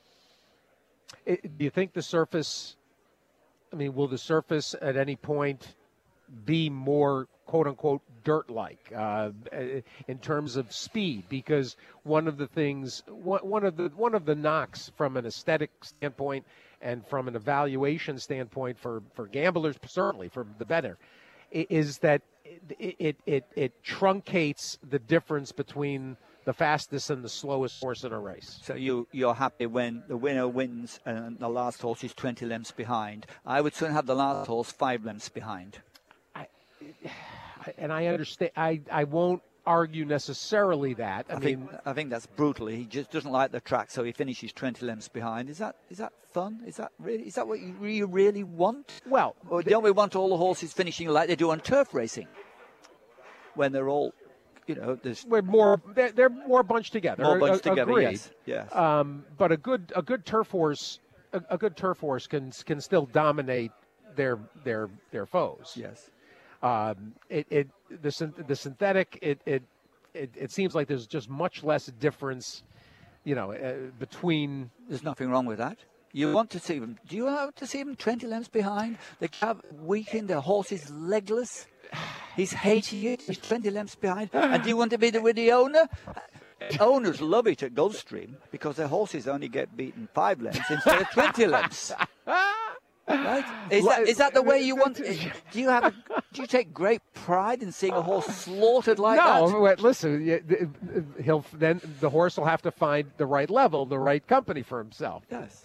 Speaker 8: It, do you think the surface? I mean, will the surface at any point be more quote unquote dirt-like uh, in terms of speed? Because one of the things, one of the one of the knocks from an aesthetic standpoint and from an evaluation standpoint for, for gamblers, certainly for the bettor, is that it, it it it truncates the difference between the fastest and the slowest horse in a race.
Speaker 10: So you, you're happy when the winner wins and the last horse is twenty lengths behind. I would soon have the last horse five lengths behind.
Speaker 8: I, and I understand. I, I won't argue necessarily that. I,
Speaker 10: I
Speaker 8: mean,
Speaker 10: think I think that's brutal. He just doesn't like the track, so he finishes twenty lengths behind. Is that is that fun? Is that really is that what you really, really want?
Speaker 8: Well,
Speaker 10: or don't we want all the horses finishing like they do on turf racing, when they're all, you know, there's
Speaker 8: we're more they're, they're more bunched together.
Speaker 10: More bunched
Speaker 8: a,
Speaker 10: together.
Speaker 8: Agreed.
Speaker 10: Yes. Yes.
Speaker 8: Um, but a good a good turf horse a, a good turf horse can can still dominate their their their foes.
Speaker 10: Yes.
Speaker 8: Um, it, it the the synthetic it, it it it seems like there's just much less difference, you know, uh, between.
Speaker 10: There's nothing wrong with that. You want to see them? Do you want to see them twenty lengths behind? They have weakened. The horse is legless. He's hating it. He's twenty lengths behind. And do you want to be the, with the owner? Owners love it at Gulfstream because their horses only get beaten five lengths instead of twenty lengths. Right? Is that, is that the way you want? Do you have? A, do you take great pride in seeing a horse slaughtered like
Speaker 8: no,
Speaker 10: that?
Speaker 8: No, wait, listen. He'll then the horse will have to find the right level, the right company for himself.
Speaker 10: Yes.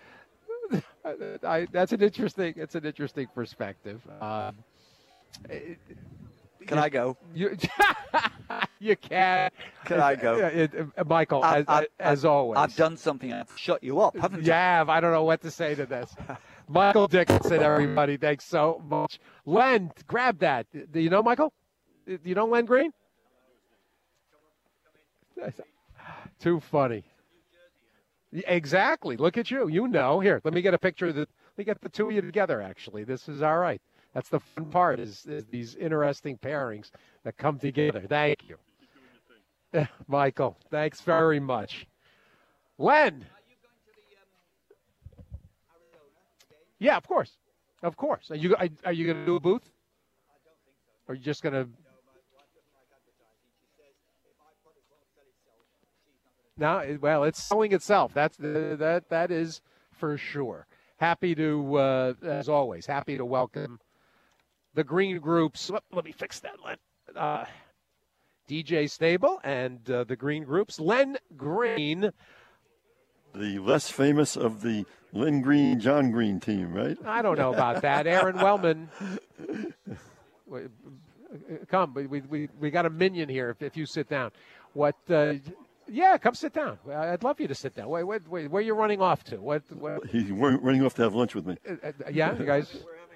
Speaker 8: I, that's an interesting. It's an interesting perspective. Um,
Speaker 10: Can I go?
Speaker 8: You, you can.
Speaker 10: Can I go?
Speaker 8: It, it, Michael,
Speaker 10: I've,
Speaker 8: as,
Speaker 10: I've,
Speaker 8: as
Speaker 10: I've,
Speaker 8: always.
Speaker 10: I've done something. I've shut you up, haven't you?
Speaker 8: You have. I don't know what to say to this. Michael Dickinson, everybody. Thanks so much. Len, grab that. Do you know Michael? Do you know Len Green? Too funny. Exactly. Look at you. You know. Here, let me get a picture of the. Let me get the two of you together. Actually, this is all right. That's the fun part. Is, is these interesting pairings that come together. Thank you, Michael. Thanks very much, Len. Yeah, of course, of course. Are you are you going to do a booth? Or are you just going to? No, well, it's selling itself. That's the, that that is for sure. Happy to, uh, as always, happy to welcome the Green Groups. Let, let me fix that, Len. Uh, D J Stable and uh, the Green Groups. Len Green.
Speaker 11: The less famous of the Len Green, John Green team, right?
Speaker 8: I don't know about that. Aaron Wellman. Come, we we we got a minion here. If, if you sit down, what? Uh, yeah, come sit down. I'd love you to sit down. Wait, wait, wait where are you running off to? What? what?
Speaker 11: He's running off to have lunch with me.
Speaker 8: Uh, uh, yeah, you guys.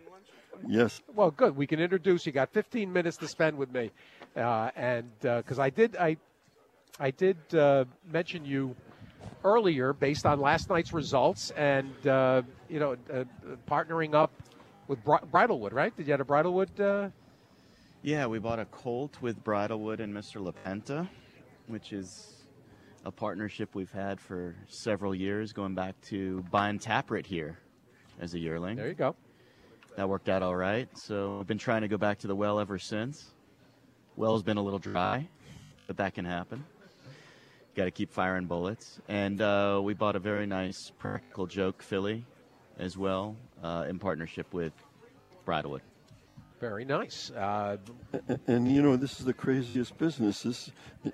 Speaker 11: Yes.
Speaker 8: Well, good. We can introduce you. Got fifteen minutes to spend with me, uh, and because uh, I did, I, I did uh, mention you earlier based on last night's results, and uh, you know, uh, partnering up with Bri- Bridalwood, right? Did you have a Bridalwood? Uh...
Speaker 12: Yeah, we bought a colt with Bridalwood and Mister LaPenta, which is a partnership we've had for several years, going back to buying Taproot here as a yearling.
Speaker 8: There you go.
Speaker 12: That worked out all right. So I've been trying to go back to the well ever since. Well's been a little dry, but that can happen. Got to keep firing bullets. And uh, we bought a very nice Practical Joke filly as well uh, in partnership with Bridalwood.
Speaker 8: Very nice. Uh,
Speaker 11: and, and, you know, this is the craziest business. This,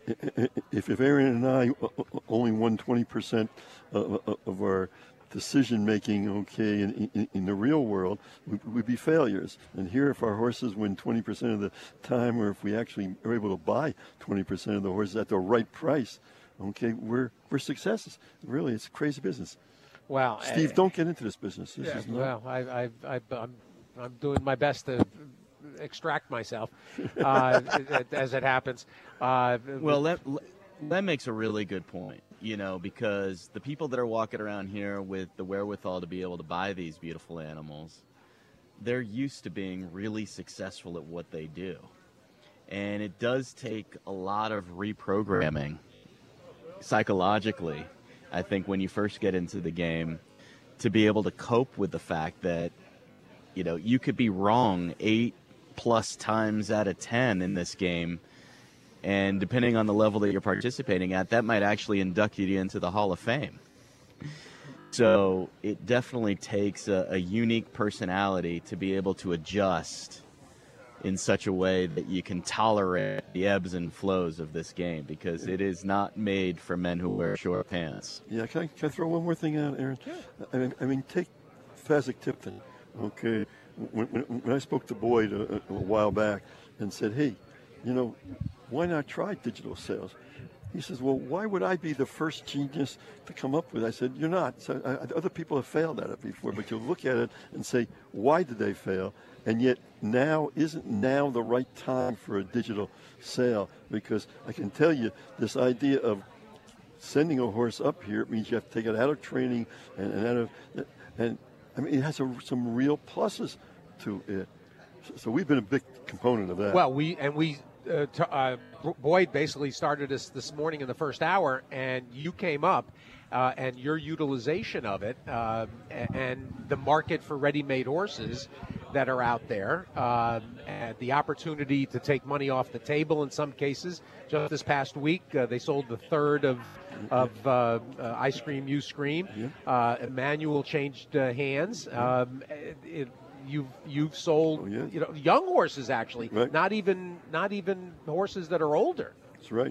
Speaker 11: if, if Aaron and I only won twenty percent of, of our decision-making, okay, in, in, in the real world, we, we'd be failures. And here, if our horses win twenty percent of the time, or if we actually are able to buy twenty percent of the horses at the right price, okay, we're we're successes. Really, it's a crazy business.
Speaker 8: Well,
Speaker 11: Steve,
Speaker 8: uh,
Speaker 11: don't get into this business. This
Speaker 8: yeah,
Speaker 11: is not...
Speaker 8: Well, I, I, I, I'm, I'm doing my best to extract myself uh, as it happens. Uh,
Speaker 12: well, that, that makes a really good point, you know, because the people that are walking around here with the wherewithal to be able to buy these beautiful animals, they're used to being really successful at what they do. And it does take a lot of reprogramming psychologically, I think, when you first get into the game, to be able to cope with the fact that, you know, you could be wrong eight plus times out of ten in this game, and depending on the level that you're participating at, that might actually induct you into the Hall of Fame. So it definitely takes a, a unique personality to be able to adjust in such a way that you can tolerate the ebbs and flows of this game, because it is not made for men who wear short pants.
Speaker 11: Yeah, can I, can I throw one more thing out, Aaron? Sure. I mean, I mean, take Fezzik Tipton, okay? When, when, when I spoke to Boyd a, a while back, and said, hey, you know, why not try digital sales? He says, well, why would I be the first genius to come up with it? I said, you're not. So, uh, other people have failed at it before, but you look at it and say, why did they fail? And yet now, isn't now the right time for a digital sale? Because I can tell you, this idea of sending a horse up here, it means you have to take it out of training and, and out of, and I mean, it has a, some real pluses to it. So, so we've been a big component of that.
Speaker 8: Well, we, and we, Uh, t- uh, Boyd basically started us this morning in the first hour, and you came up, uh, and your utilization of it, uh, and the market for ready-made horses that are out there, um, and the opportunity to take money off the table in some cases. Just this past week, uh, they sold the third of of uh, uh, Ice Cream You Scream.
Speaker 11: Yeah.
Speaker 8: Uh, Emmanuel changed uh, hands. Um, it, it, You've you've sold
Speaker 11: oh, yeah.
Speaker 8: you know young horses actually,
Speaker 11: right.
Speaker 8: not even not even horses that are older.
Speaker 11: That's right.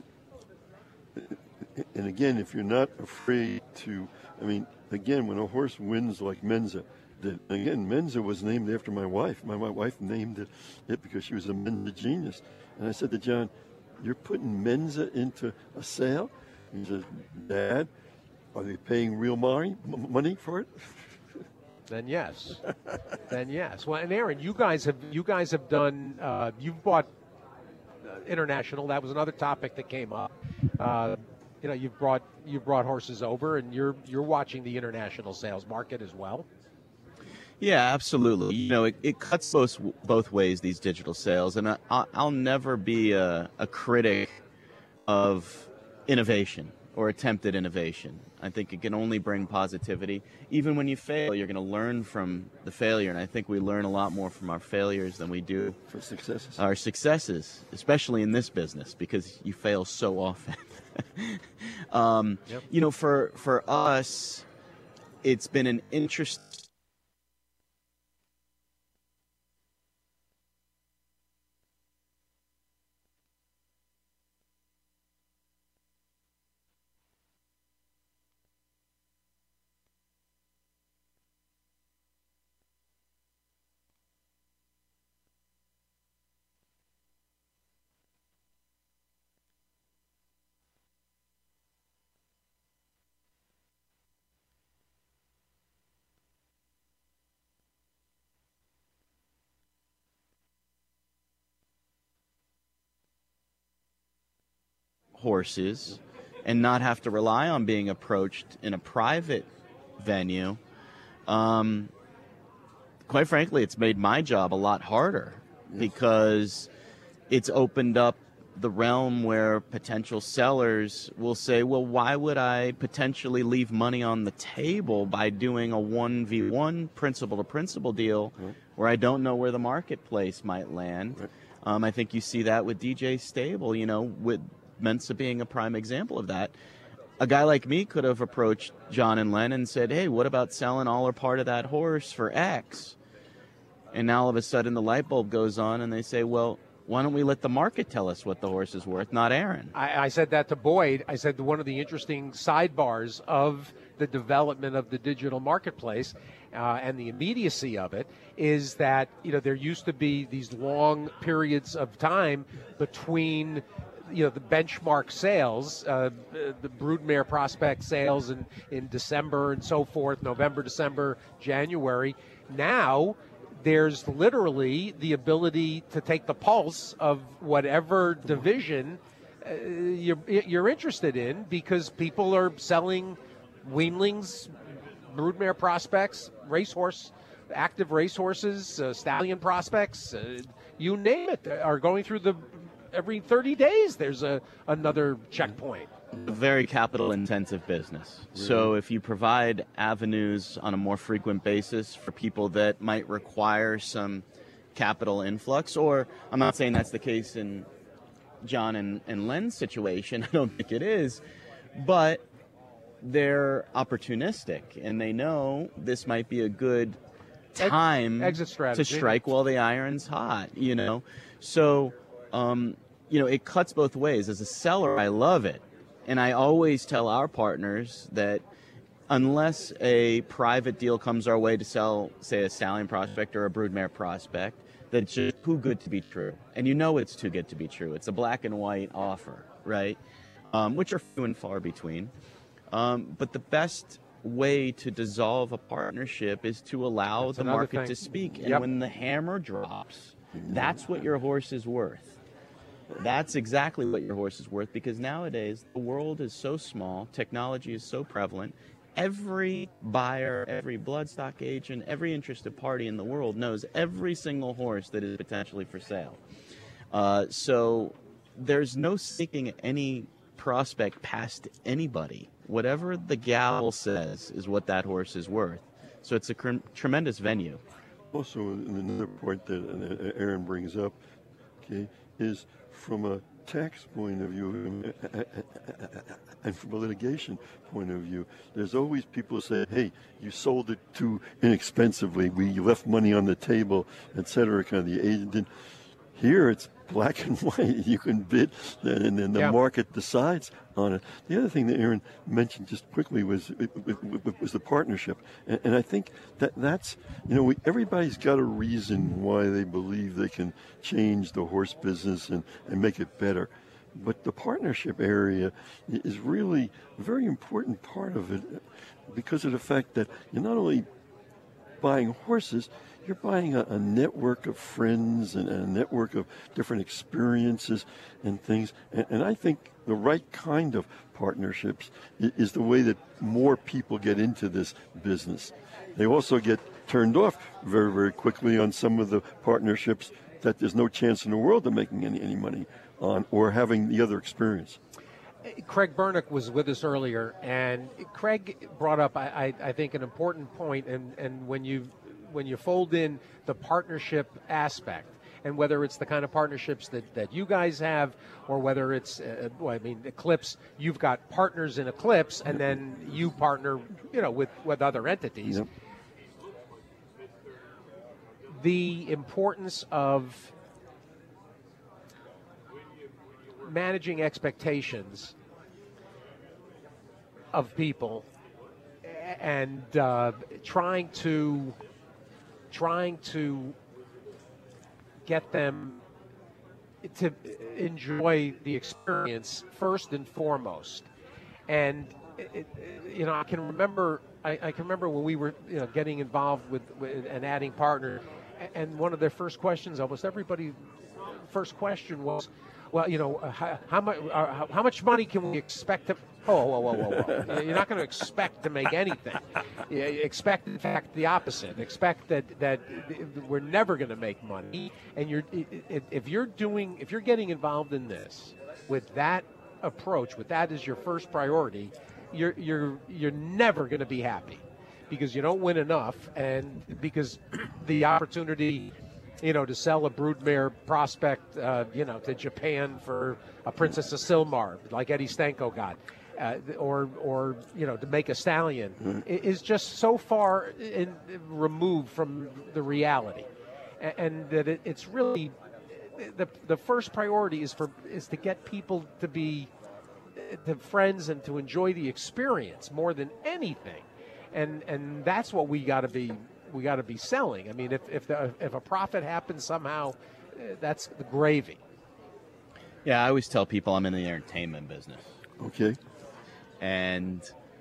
Speaker 11: And again, if you're not afraid to, I mean, again, when a horse wins like Menza, then again, Menza was named after my wife. My, my wife named it, it because she was a Menza genius. And I said to John, "You're putting Menza into a sale?" He said, "Dad, are they paying real money money for it?"
Speaker 8: Then yes, then yes. Well, and Aaron, you guys have you guys have done. Uh, you've bought uh, international. That was another topic that came up. Uh, you know, you've brought you've brought horses over, and you're you're watching the international sales market as well.
Speaker 12: Yeah, absolutely. You know, it, it cuts both both ways, these digital sales, and I, I'll never be a, a critic of innovation or attempted innovation. I think it can only bring positivity. Even when you fail, you're going to learn from the failure, and I think we learn a lot more from our failures than we do
Speaker 11: from successes.
Speaker 12: Our successes, especially in this business, because you fail so often. um, yep. You know, for for us, it's been an interest. Horses and not have to rely on being approached in a private venue. Um, quite frankly, it's made my job a lot harder yes. because it's opened up the realm where potential sellers will say, well, why would I potentially leave money on the table by doing a one v one principal-to-principal deal right. where I don't know where the marketplace might land? Right. Um, I think you see that with D J Stable, you know, with Mensa being a prime example of that. A guy like me could have approached John and Len and said, hey, what about selling all or part of that horse for X? And now all of a sudden the light bulb goes on and they say, well, why don't we let the market tell us what the horse is worth, not Aaron?
Speaker 8: I, I said that to Boyd. I said one of the interesting sidebars of the development of the digital marketplace uh, and the immediacy of it is that, you know, there used to be these long periods of time between you know, the benchmark sales, uh, the broodmare prospect sales in, in December and so forth, November, December, January. Now there's literally the ability to take the pulse of whatever division uh, you're, you're interested in because people are selling weanlings, broodmare prospects, racehorse, active racehorses, uh, stallion prospects, uh, you name it, are going through the every thirty days there's a another checkpoint.
Speaker 12: A very capital intensive business. Really? So if you provide avenues on a more frequent basis for people that might require some capital influx, or I'm not saying that's the case in John and, and Len's situation, I don't think it is, but they're opportunistic and they know this might be a good time
Speaker 8: exit strategy
Speaker 12: to strike while the iron's hot, you know. So um you know, it cuts both ways. As a seller, I love it. And I always tell our partners that unless a private deal comes our way to sell, say, a stallion prospect or a broodmare prospect, that's just too good to be true. And you know it's too good to be true. It's a black and white offer, right? Um, which are few and far between. Um, but the best way to dissolve a partnership is to allow
Speaker 8: That's
Speaker 12: the
Speaker 8: another
Speaker 12: market
Speaker 8: thing.
Speaker 12: to speak. And
Speaker 8: Yep.
Speaker 12: when the hammer drops, that's what your horse is worth. That's exactly what your horse is worth, because nowadays the world is so small, technology is so prevalent. Every buyer, every bloodstock agent, every interested party in the world knows every single horse that is potentially for sale. Uh, so there's no seeking any prospect past anybody. Whatever the gal says is what that horse is worth. So it's a cr- tremendous venue.
Speaker 11: Also, another point that Aaron brings up, okay, is from a tax point of view and from a litigation point of view, there's always people who say, hey, you sold it too inexpensively, we you left money on the table, et cetera, kind of the agent didn't. Here it's black and white. You can bid, and then the
Speaker 8: Yeah.
Speaker 11: market decides on it. The other thing that Aaron mentioned just quickly was was the partnership, and, and I think that that's you know we, everybody's got a reason why they believe they can change the horse business and, and make it better. But the partnership area is really a very important part of it because of the fact that you're not only buying horses, you're buying a, a network of friends and a network of different experiences and things. And, and I think the right kind of partnerships is, is the way that more people get into this business. They also get turned off very, very quickly on some of the partnerships that there's no chance in the world of making any, any money on or having the other experience.
Speaker 8: Craig Bernick was with us earlier, and Craig brought up, I, I, I think, an important point. And, and when you when you fold in the partnership aspect, and whether it's the kind of partnerships that, that you guys have, or whether it's, uh, well, I mean, Eclipse, you've got partners in Eclipse, and then you partner, you know, with, with other entities.
Speaker 11: Yep.
Speaker 8: The importance of managing expectations of people and uh, trying to trying to get them to enjoy the experience first and foremost. And it, it, you know, I can remember I, I can remember when we were you know getting involved with, with and adding partner, and one of their first questions, almost everybody first question was, well, you know, uh, how, how much uh, how, how much money can we expect to? Oh, whoa, whoa, whoa, whoa! You're not going to expect to make anything. You expect, in fact, the opposite. Expect that that we're never going to make money. And you're if you're doing if you're getting involved in this with that approach, with that as your first priority, you're you're you're never going to be happy because you don't win enough, and because the opportunity, you know, to sell a broodmare prospect, uh, you know, to Japan for a Princess of Silmar, like Eddie Stanko got, uh, or, or you know, to make a stallion, mm-hmm. is just so far in, removed from the reality, and, and that it, it's really the the first priority is for is to get people to be to friends and to enjoy the experience more than anything, and and that's what we got to be. We got to be selling. I mean, if if, the, if a profit happens somehow, uh, that's the gravy.
Speaker 12: Yeah, I always tell people I'm in the entertainment business.
Speaker 11: Okay.
Speaker 12: And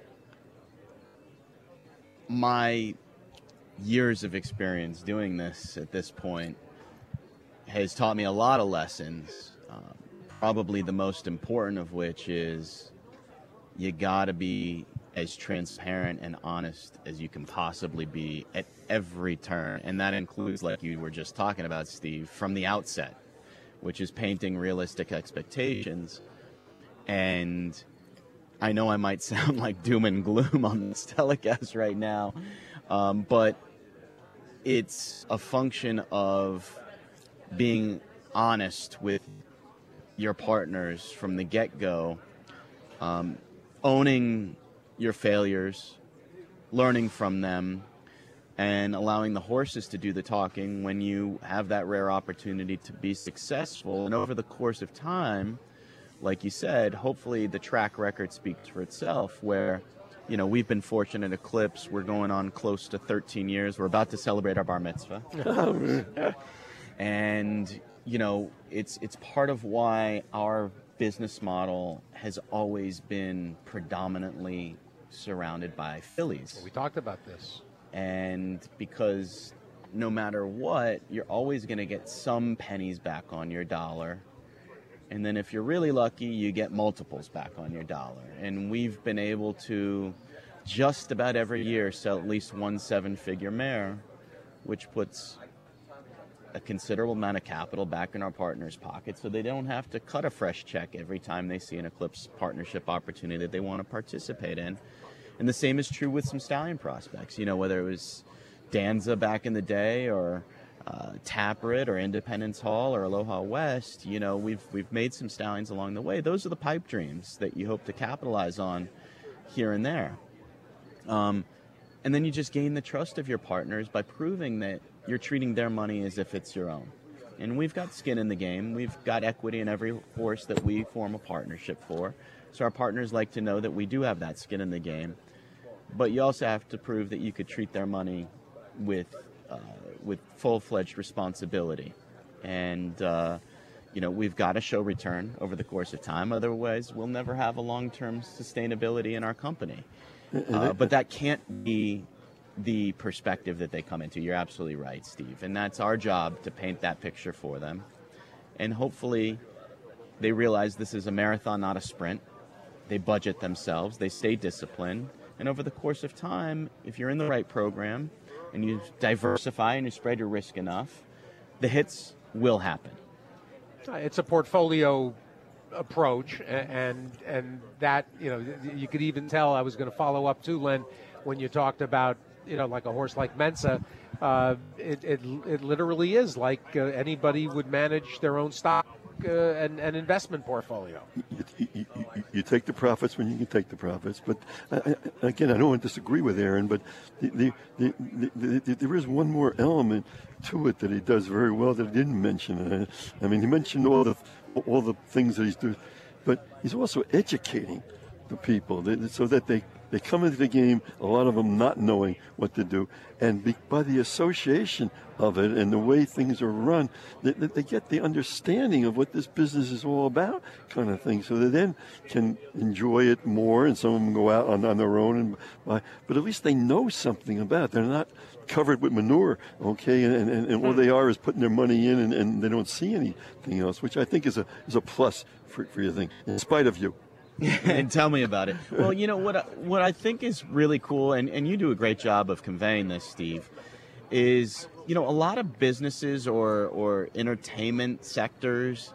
Speaker 12: my years of experience doing this at this point has taught me a lot of lessons, um, probably the most important of which is you got to be as transparent and honest as you can possibly be at every turn. And that includes, like you were just talking about, Steve, from the outset, which is painting realistic expectations. And I know I might sound like doom and gloom on this telecast right now, um, but it's a function of being honest with your partners from the get-go, um, owning your failures, learning from them, and allowing the horses to do the talking when you have that rare opportunity to be successful. And over the course of time, like you said, hopefully the track record speaks for itself, where, you know, we've been fortunate at Eclipse. We're going on close to thirteen years. We're about to celebrate our bar mitzvah. And, you know, it's it's part of why our business model has always been predominantly surrounded by fillies.
Speaker 8: We talked about this.
Speaker 12: And because no matter what, you're always going to get some pennies back on your dollar. And then if you're really lucky, you get multiples back on your dollar. And we've been able to just about every year sell at least one seven-figure mare, which puts a considerable amount of capital back in our partners' pockets, so they don't have to cut a fresh check every time they see an Eclipse partnership opportunity that they want to participate in. And the same is true with some stallion prospects, you know, whether it was Danza back in the day or uh, Taprit or Independence Hall or Aloha West. You know, we've we've made some stallions along the way. Those are the pipe dreams that you hope to capitalize on here and there. Um, and then you just gain the trust of your partners by proving that you're treating their money as if it's your own. And we've got skin in the game. We've got equity in every horse that we form a partnership for. So our partners like to know that we do have that skin in the game. But you also have to prove that you could treat their money with uh, with full-fledged responsibility. And, uh, you know, we've got to show return over the course of time. Otherwise, we'll never have a long-term sustainability in our company. Uh, but that can't be the perspective that they come into. You're absolutely right, Steve. And that's our job, to paint that picture for them. And hopefully they realize this is a marathon, not a sprint. They budget themselves. They stay disciplined. And over the course of time, if you're in the right program and you diversify and you spread your risk enough, the hits will happen.
Speaker 8: It's a portfolio approach, and and that, you know, you could even tell. I was going to follow up too, Len, when you talked about, you know, like a horse like Mensa. Uh, it, it it literally is like uh, anybody would manage their own stock uh, and, and investment portfolio.
Speaker 11: You, you, you, you take the profits when you can take the profits. But I, I, again, I don't want to disagree with Aaron, but the, the, the, the, the, there is one more element to it that he does very well that he didn't mention. I mean, he mentioned all the all the things that he's doing, but he's also educating the people so that they, they come into the game, a lot of them not knowing what to do, and be, by the association of it and the way things are run, they, they get the understanding of what this business is all about, kind of thing, so they then can enjoy it more, and some of them go out on, on their own, and buy, but at least they know something about it. They're not covered with manure, okay, and, and, and all they are is putting their money in, and, and they don't see anything else, which I think is a is a plus for, for your thing, in spite of you.
Speaker 12: And tell me about it. Well, you know, what I, what I think is really cool, and, and you do a great job of conveying this, Steve, is, you know, a lot of businesses or, or entertainment sectors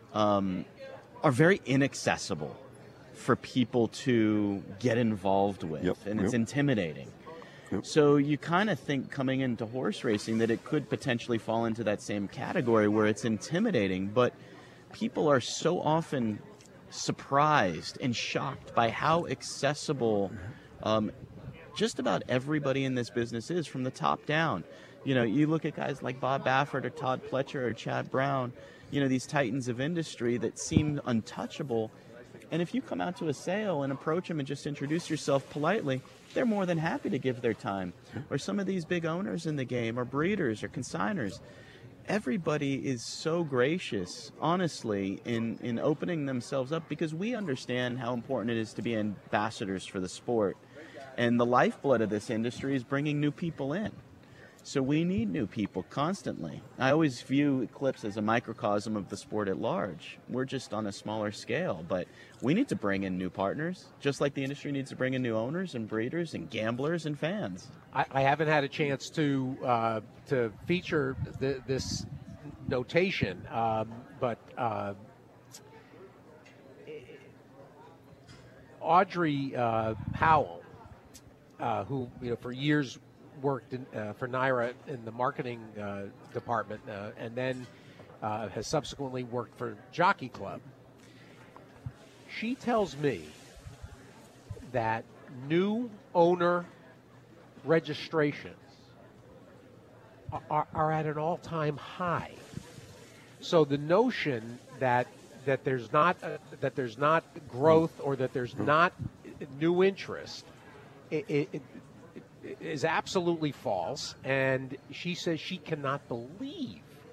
Speaker 12: um, are very inaccessible for people to get involved with,
Speaker 11: yep,
Speaker 12: and
Speaker 11: yep.
Speaker 12: it's intimidating.
Speaker 11: Yep.
Speaker 12: So you kind of think coming into horse racing that it could potentially fall into that same category where it's intimidating, but people are so often surprised and shocked by how accessible um, just about everybody in this business is from the top down. You know, you look at guys like Bob Baffert or Todd Pletcher or Chad Brown, you know, these titans of industry that seem untouchable. And if you come out to a sale and approach them and just introduce yourself politely, they're more than happy to give their time. Or some of these big owners in the game, or breeders, or consigners. Everybody is so gracious, honestly, in, in opening themselves up, because we understand how important it is to be ambassadors for the sport. And the lifeblood of this industry is bringing new people in. So we need new people constantly. I always view Eclipse as a microcosm of the sport at large. We're just on a smaller scale, but we need to bring in new partners, just like the industry needs to bring in new owners and breeders and gamblers and fans.
Speaker 8: I, I haven't had a chance to uh, to feature the, this notation, um, but uh, Audrey uh, Howell, uh, who, you know, for years worked in, uh, for Naira in the marketing uh, department, uh, and then uh, has subsequently worked for Jockey Club. She tells me that new owner registrations are, are at an all-time high. So the notion that that there's not uh, that there's not growth or that there's not new interest, it, it, it is absolutely false, and she says she cannot believe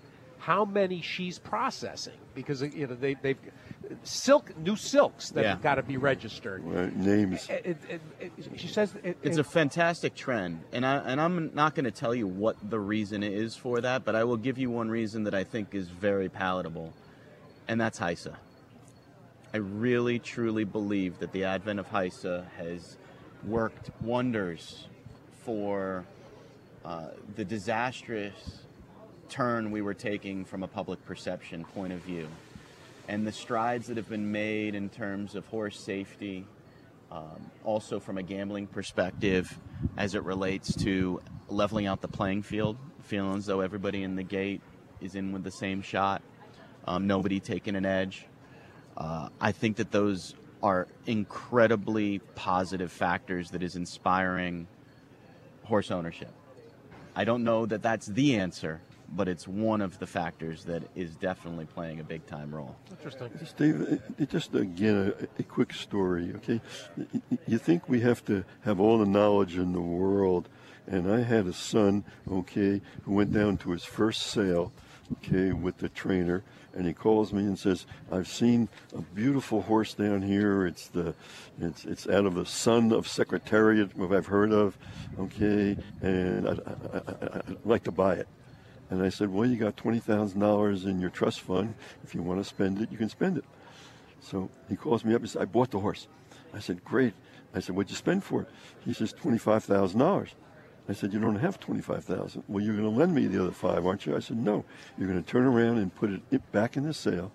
Speaker 8: how many she's processing, because you know they, they've silk new silks that
Speaker 12: Yeah.
Speaker 8: have got to be registered.
Speaker 11: Right, names.
Speaker 8: It, it, it, it, she says it,
Speaker 12: It's
Speaker 8: it,
Speaker 12: a fantastic trend, and I and I'm not going to tell you what the reason is for that, but I will give you one reason that I think is very palatable, and that's HISA. I really truly believe that the advent of HISA has worked wonders for uh, the disastrous turn we were taking from a public perception point of view, and the strides that have been made in terms of horse safety. Um, also from a gambling perspective as it relates to leveling out the playing field, feeling as though everybody in the gate is in with the same shot, um, nobody taking an edge. Uh, I think that those are incredibly positive factors that is inspiring horse ownership. I don't know that that's the answer, but it's one of the factors that is definitely playing a big-time role.
Speaker 8: Interesting.
Speaker 11: Steve, it- just again, a, a quick story, okay? You think we have to have all the knowledge in the world, and I had a son, okay, who went down to his first sale, okay, with the trainer, and he calls me and says, I've seen a beautiful horse down here. It's the, it's it's out of the son of Secretariat, what I've heard of, okay, and I, I, I, I'd like to buy it. And I said, well, you got twenty thousand dollars in your trust fund. If you want to spend it, you can spend it. So he calls me up and says, I bought the horse. I said, great. I said, what'd you spend for it? He says, twenty-five thousand dollars. I said, you don't have twenty-five thousand dollars. Well, you're going to lend me the other five, aren't you? I said, no. You're going to turn around and put it back in the sale.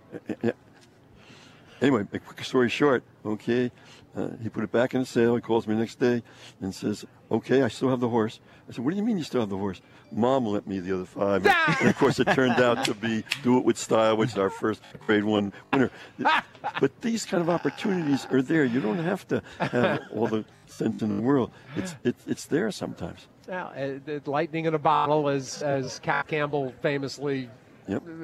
Speaker 11: Anyway, a quick story short, okay, uh, he put it back in the sale. He calls me the next day and says, okay, I still have the horse. I said, what do you mean you still have the horse? Mom lent me the other five. And, and of course, it turned out to be Do It With Style, which is our first grade one winner. But these kind of opportunities are there. You don't have to have all the sense in the world. It's, it, it's there sometimes.
Speaker 8: Now, uh, the lightning in a bottle, as, as Cat Campbell famously
Speaker 11: Yep.
Speaker 8: uh,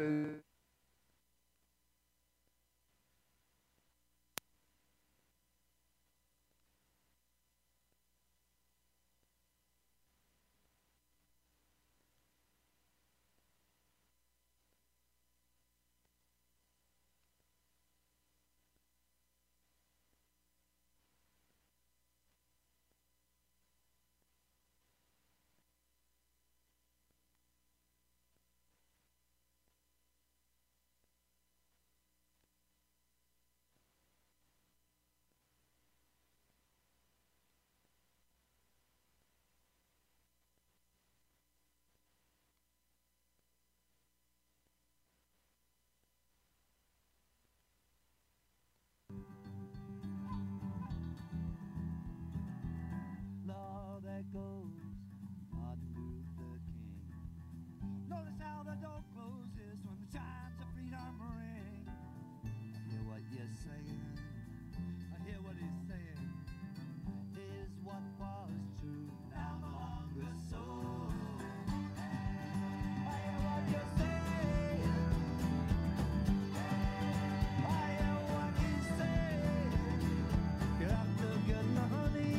Speaker 13: Lord, there goes Martin Luther King. Notice how the door closes when the chimes of freedom ring. I hear what you're saying. I hear what he's saying. Is what was true now no longer so. I hear what you're saying. I hear what he's saying. You have to get money.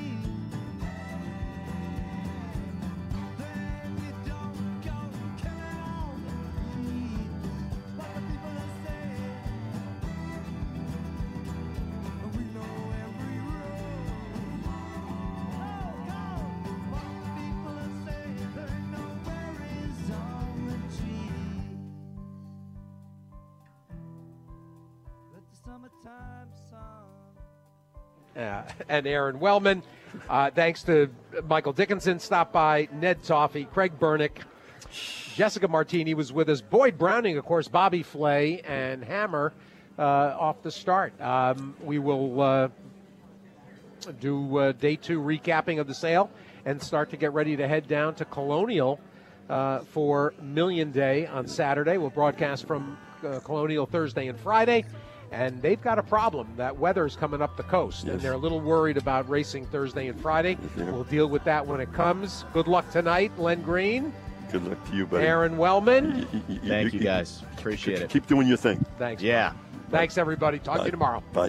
Speaker 13: Summertime sun.
Speaker 8: Uh, and Aaron Wellman. Uh, thanks to Michael Dickinson, stopped by, Ned Toffee, Craig Bernick, Jessica Martini was with us, Boyd Browning, of course, Bobby Flay, and Hammer uh, off the start. Um, we will uh, do uh, day two recapping of the sale and start to get ready to head down to Colonial uh, for Million Day on Saturday. We'll broadcast from uh, Colonial Thursday and Friday. And they've got a problem. That weather's coming up the coast,
Speaker 11: Yes.
Speaker 8: and they're a little worried about racing Thursday and Friday.
Speaker 11: Yeah.
Speaker 8: We'll deal with that when it comes. Good luck tonight, Len Green.
Speaker 11: Good luck to you, buddy.
Speaker 8: Aaron Wellman.
Speaker 11: Y- y- y-
Speaker 12: Thank you, guys. Appreciate it.
Speaker 11: Keep doing your thing.
Speaker 8: Thanks.
Speaker 12: Yeah.
Speaker 8: Thanks, everybody. Talk to
Speaker 11: Bye.
Speaker 8: you tomorrow.
Speaker 11: Bye.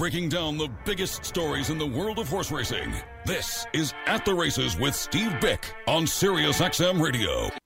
Speaker 7: breaking down the biggest stories in the world of horse racing. This is At the Races with Steve Bick on Sirius X M Radio.